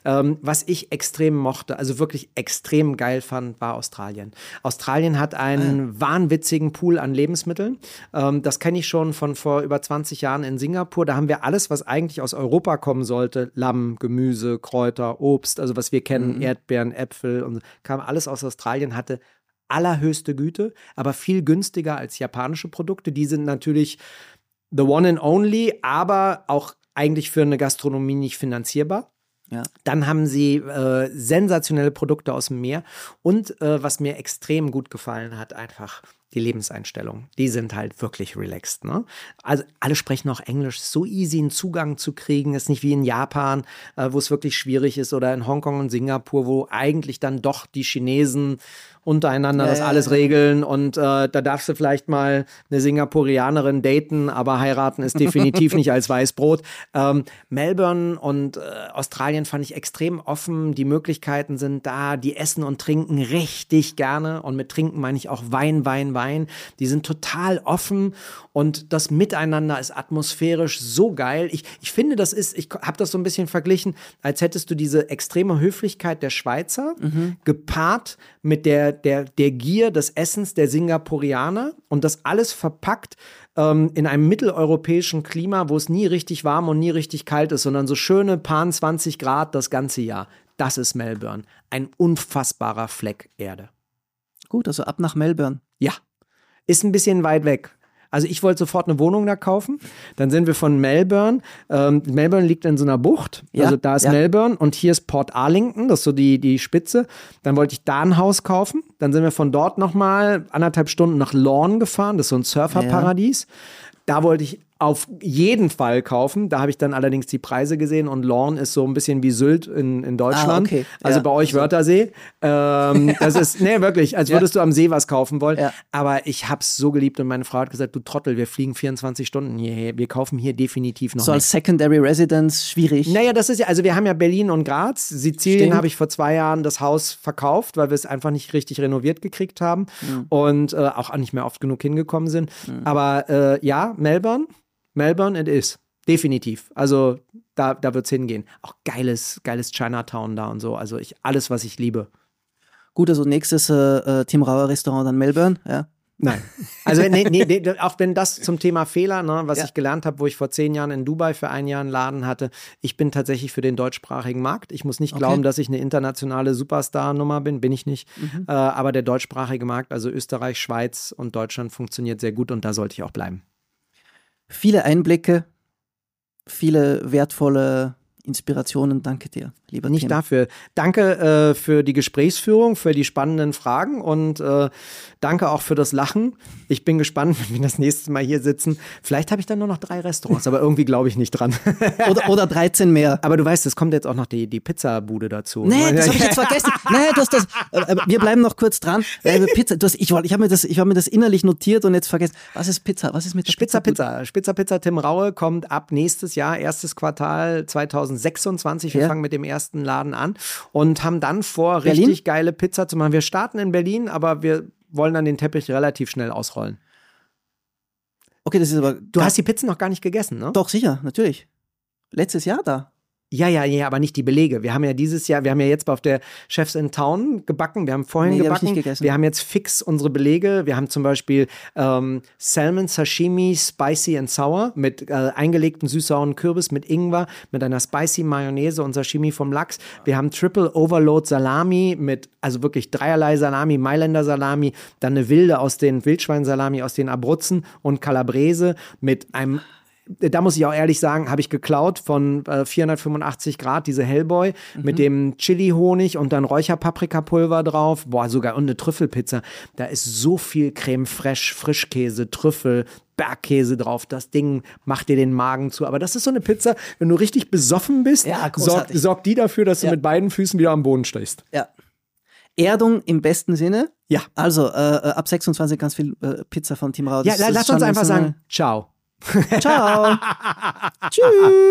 Was ich extrem mochte, also wirklich extrem geil fand, war Australien. Australien hat einen wahnwitzigen Pool an Lebensmitteln. Das kenne ich schon von vor über 20 Jahren in Singapur. Da haben wir alles, was eigentlich aus Europa kommen sollte. Lamm, Gemüse, Kräuter, Obst, also was wir kennen, Erdbeeren, Äpfel, und kam alles aus Australien, hatte allerhöchste Güte, aber viel günstiger als japanische Produkte. Die sind natürlich the one and only, aber auch eigentlich für eine Gastronomie nicht finanzierbar. Ja. Dann haben sie sensationelle Produkte aus dem Meer und was mir extrem gut gefallen hat, einfach die Lebenseinstellung. Die sind halt wirklich relaxed, ne? Also alle sprechen auch Englisch, so easy einen Zugang zu kriegen, ist nicht wie in Japan, wo es wirklich schwierig ist, oder in Hongkong und Singapur, wo eigentlich dann doch die Chinesen untereinander das alles regeln und da darfst du vielleicht mal eine Singapurianerin daten, aber heiraten ist definitiv nicht als Weißbrot. Melbourne und Australien fand ich extrem offen, die Möglichkeiten sind da, die essen und trinken richtig gerne, und mit trinken meine ich auch Wein. Die sind total offen und das Miteinander ist atmosphärisch so geil. Ich finde, ich habe das so ein bisschen verglichen, als hättest du diese extreme Höflichkeit der Schweizer gepaart mit der Gier des Essens der Singapurianer und das alles verpackt in einem mitteleuropäischen Klima, wo es nie richtig warm und nie richtig kalt ist, sondern so schöne paar 20 Grad das ganze Jahr. Das ist Melbourne. Ein unfassbarer Fleck Erde. Gut, also ab nach Melbourne. Ja, ist ein bisschen weit weg. Also ich wollte sofort eine Wohnung da kaufen. Dann sind wir von Melbourne. Melbourne liegt in so einer Bucht. Ja, also da ist Melbourne und hier ist Port Arlington. Das ist so die Spitze. Dann wollte ich da ein Haus kaufen. Dann sind wir von dort nochmal 1,5 Stunden nach Lorne gefahren. Das ist so ein Surferparadies. Da wollte ich auf jeden Fall kaufen. Da habe ich dann allerdings die Preise gesehen und Lorne ist so ein bisschen wie Sylt in Deutschland. Okay. Also bei euch Wörthersee. Das ist, wirklich, als würdest du am See was kaufen wollen. Ja. Aber ich habe es so geliebt und meine Frau hat gesagt, du Trottel, wir fliegen 24 Stunden hierher. Wir kaufen hier definitiv noch so als Secondary Residence schwierig. Naja, das ist ja, also wir haben ja Berlin und Graz. Sizilien habe ich vor 2 Jahren das Haus verkauft, weil wir es einfach nicht richtig renoviert gekriegt haben und auch nicht mehr oft genug hingekommen sind. Aber Melbourne it is. Definitiv. Also da wird es hingehen. Auch geiles Chinatown da und so. Also alles, was ich liebe. Gut, also nächstes Tim Rauer Restaurant dann Melbourne, ja? Nein. Also nee, auch wenn das zum Thema Fehler, ne, was ich gelernt habe, wo ich vor 10 Jahren in Dubai für 1 Jahr einen Laden hatte, ich bin tatsächlich für den deutschsprachigen Markt. Ich muss nicht glauben, dass ich eine internationale Superstar-Nummer bin ich nicht. Aber der deutschsprachige Markt, also Österreich, Schweiz und Deutschland, funktioniert sehr gut und da sollte ich auch bleiben. Viele Einblicke, viele wertvolle Inspirationen. Danke dir, lieber Tim. Nicht dafür. Danke für die Gesprächsführung, für die spannenden Fragen und danke auch für das Lachen. Ich bin gespannt, wenn wir das nächste Mal hier sitzen. Vielleicht habe ich dann nur noch 3 Restaurants, aber irgendwie glaube ich nicht dran. Oder 13 mehr. Aber du weißt, es kommt jetzt auch noch die Pizzabude dazu. Nee, das habe ich jetzt vergessen. Nee, du hast das. Wir bleiben noch kurz dran. Pizza. Ich habe mir das innerlich notiert und jetzt vergessen. Was ist Pizza? Was ist mit der Spitzer Pizza Tim Raue kommt ab nächstes Jahr, erstes Quartal 2026. Wir fangen mit dem ersten Laden an und haben dann vor, Berlin? richtig geile Pizza zu machen. Wir starten in Berlin, aber wir wollen dann den Teppich relativ schnell ausrollen. Okay, das ist aber. Du hast die Pizzen noch gar nicht gegessen, ne? Doch, sicher, natürlich. Letztes Jahr da. Ja, aber nicht die Belege. Wir haben ja jetzt auf der Chefs in Town gebacken. Wir haben vorhin hab ich gebacken. nicht gegessen. Wir haben jetzt fix unsere Belege. Wir haben zum Beispiel Salmon Sashimi Spicy and Sour mit eingelegten süß-sauren Kürbis mit Ingwer, mit einer Spicy Mayonnaise und Sashimi vom Lachs. Wir haben Triple Overload Salami mit, also wirklich dreierlei Salami, Mailänder Salami, dann eine Wildschweinsalami aus den Abruzzen und Calabrese mit einem. Da muss ich auch ehrlich sagen, habe ich geklaut von 485 Grad, diese Hellboy mit dem Chili-Honig und dann Räucherpaprikapulver drauf. Boah, sogar und eine Trüffelpizza. Da ist so viel Creme fraiche, Frischkäse, Trüffel, Bergkäse drauf. Das Ding macht dir den Magen zu. Aber das ist so eine Pizza, wenn du richtig besoffen bist, sorgt die dafür, dass du mit beiden Füßen wieder am Boden stehst. Ja. Erdung im besten Sinne. Ja. Also ab 26 ganz viel Pizza von Tim Raue. Ja, lass uns einfach sagen, ciao. Ciao. Tschüss.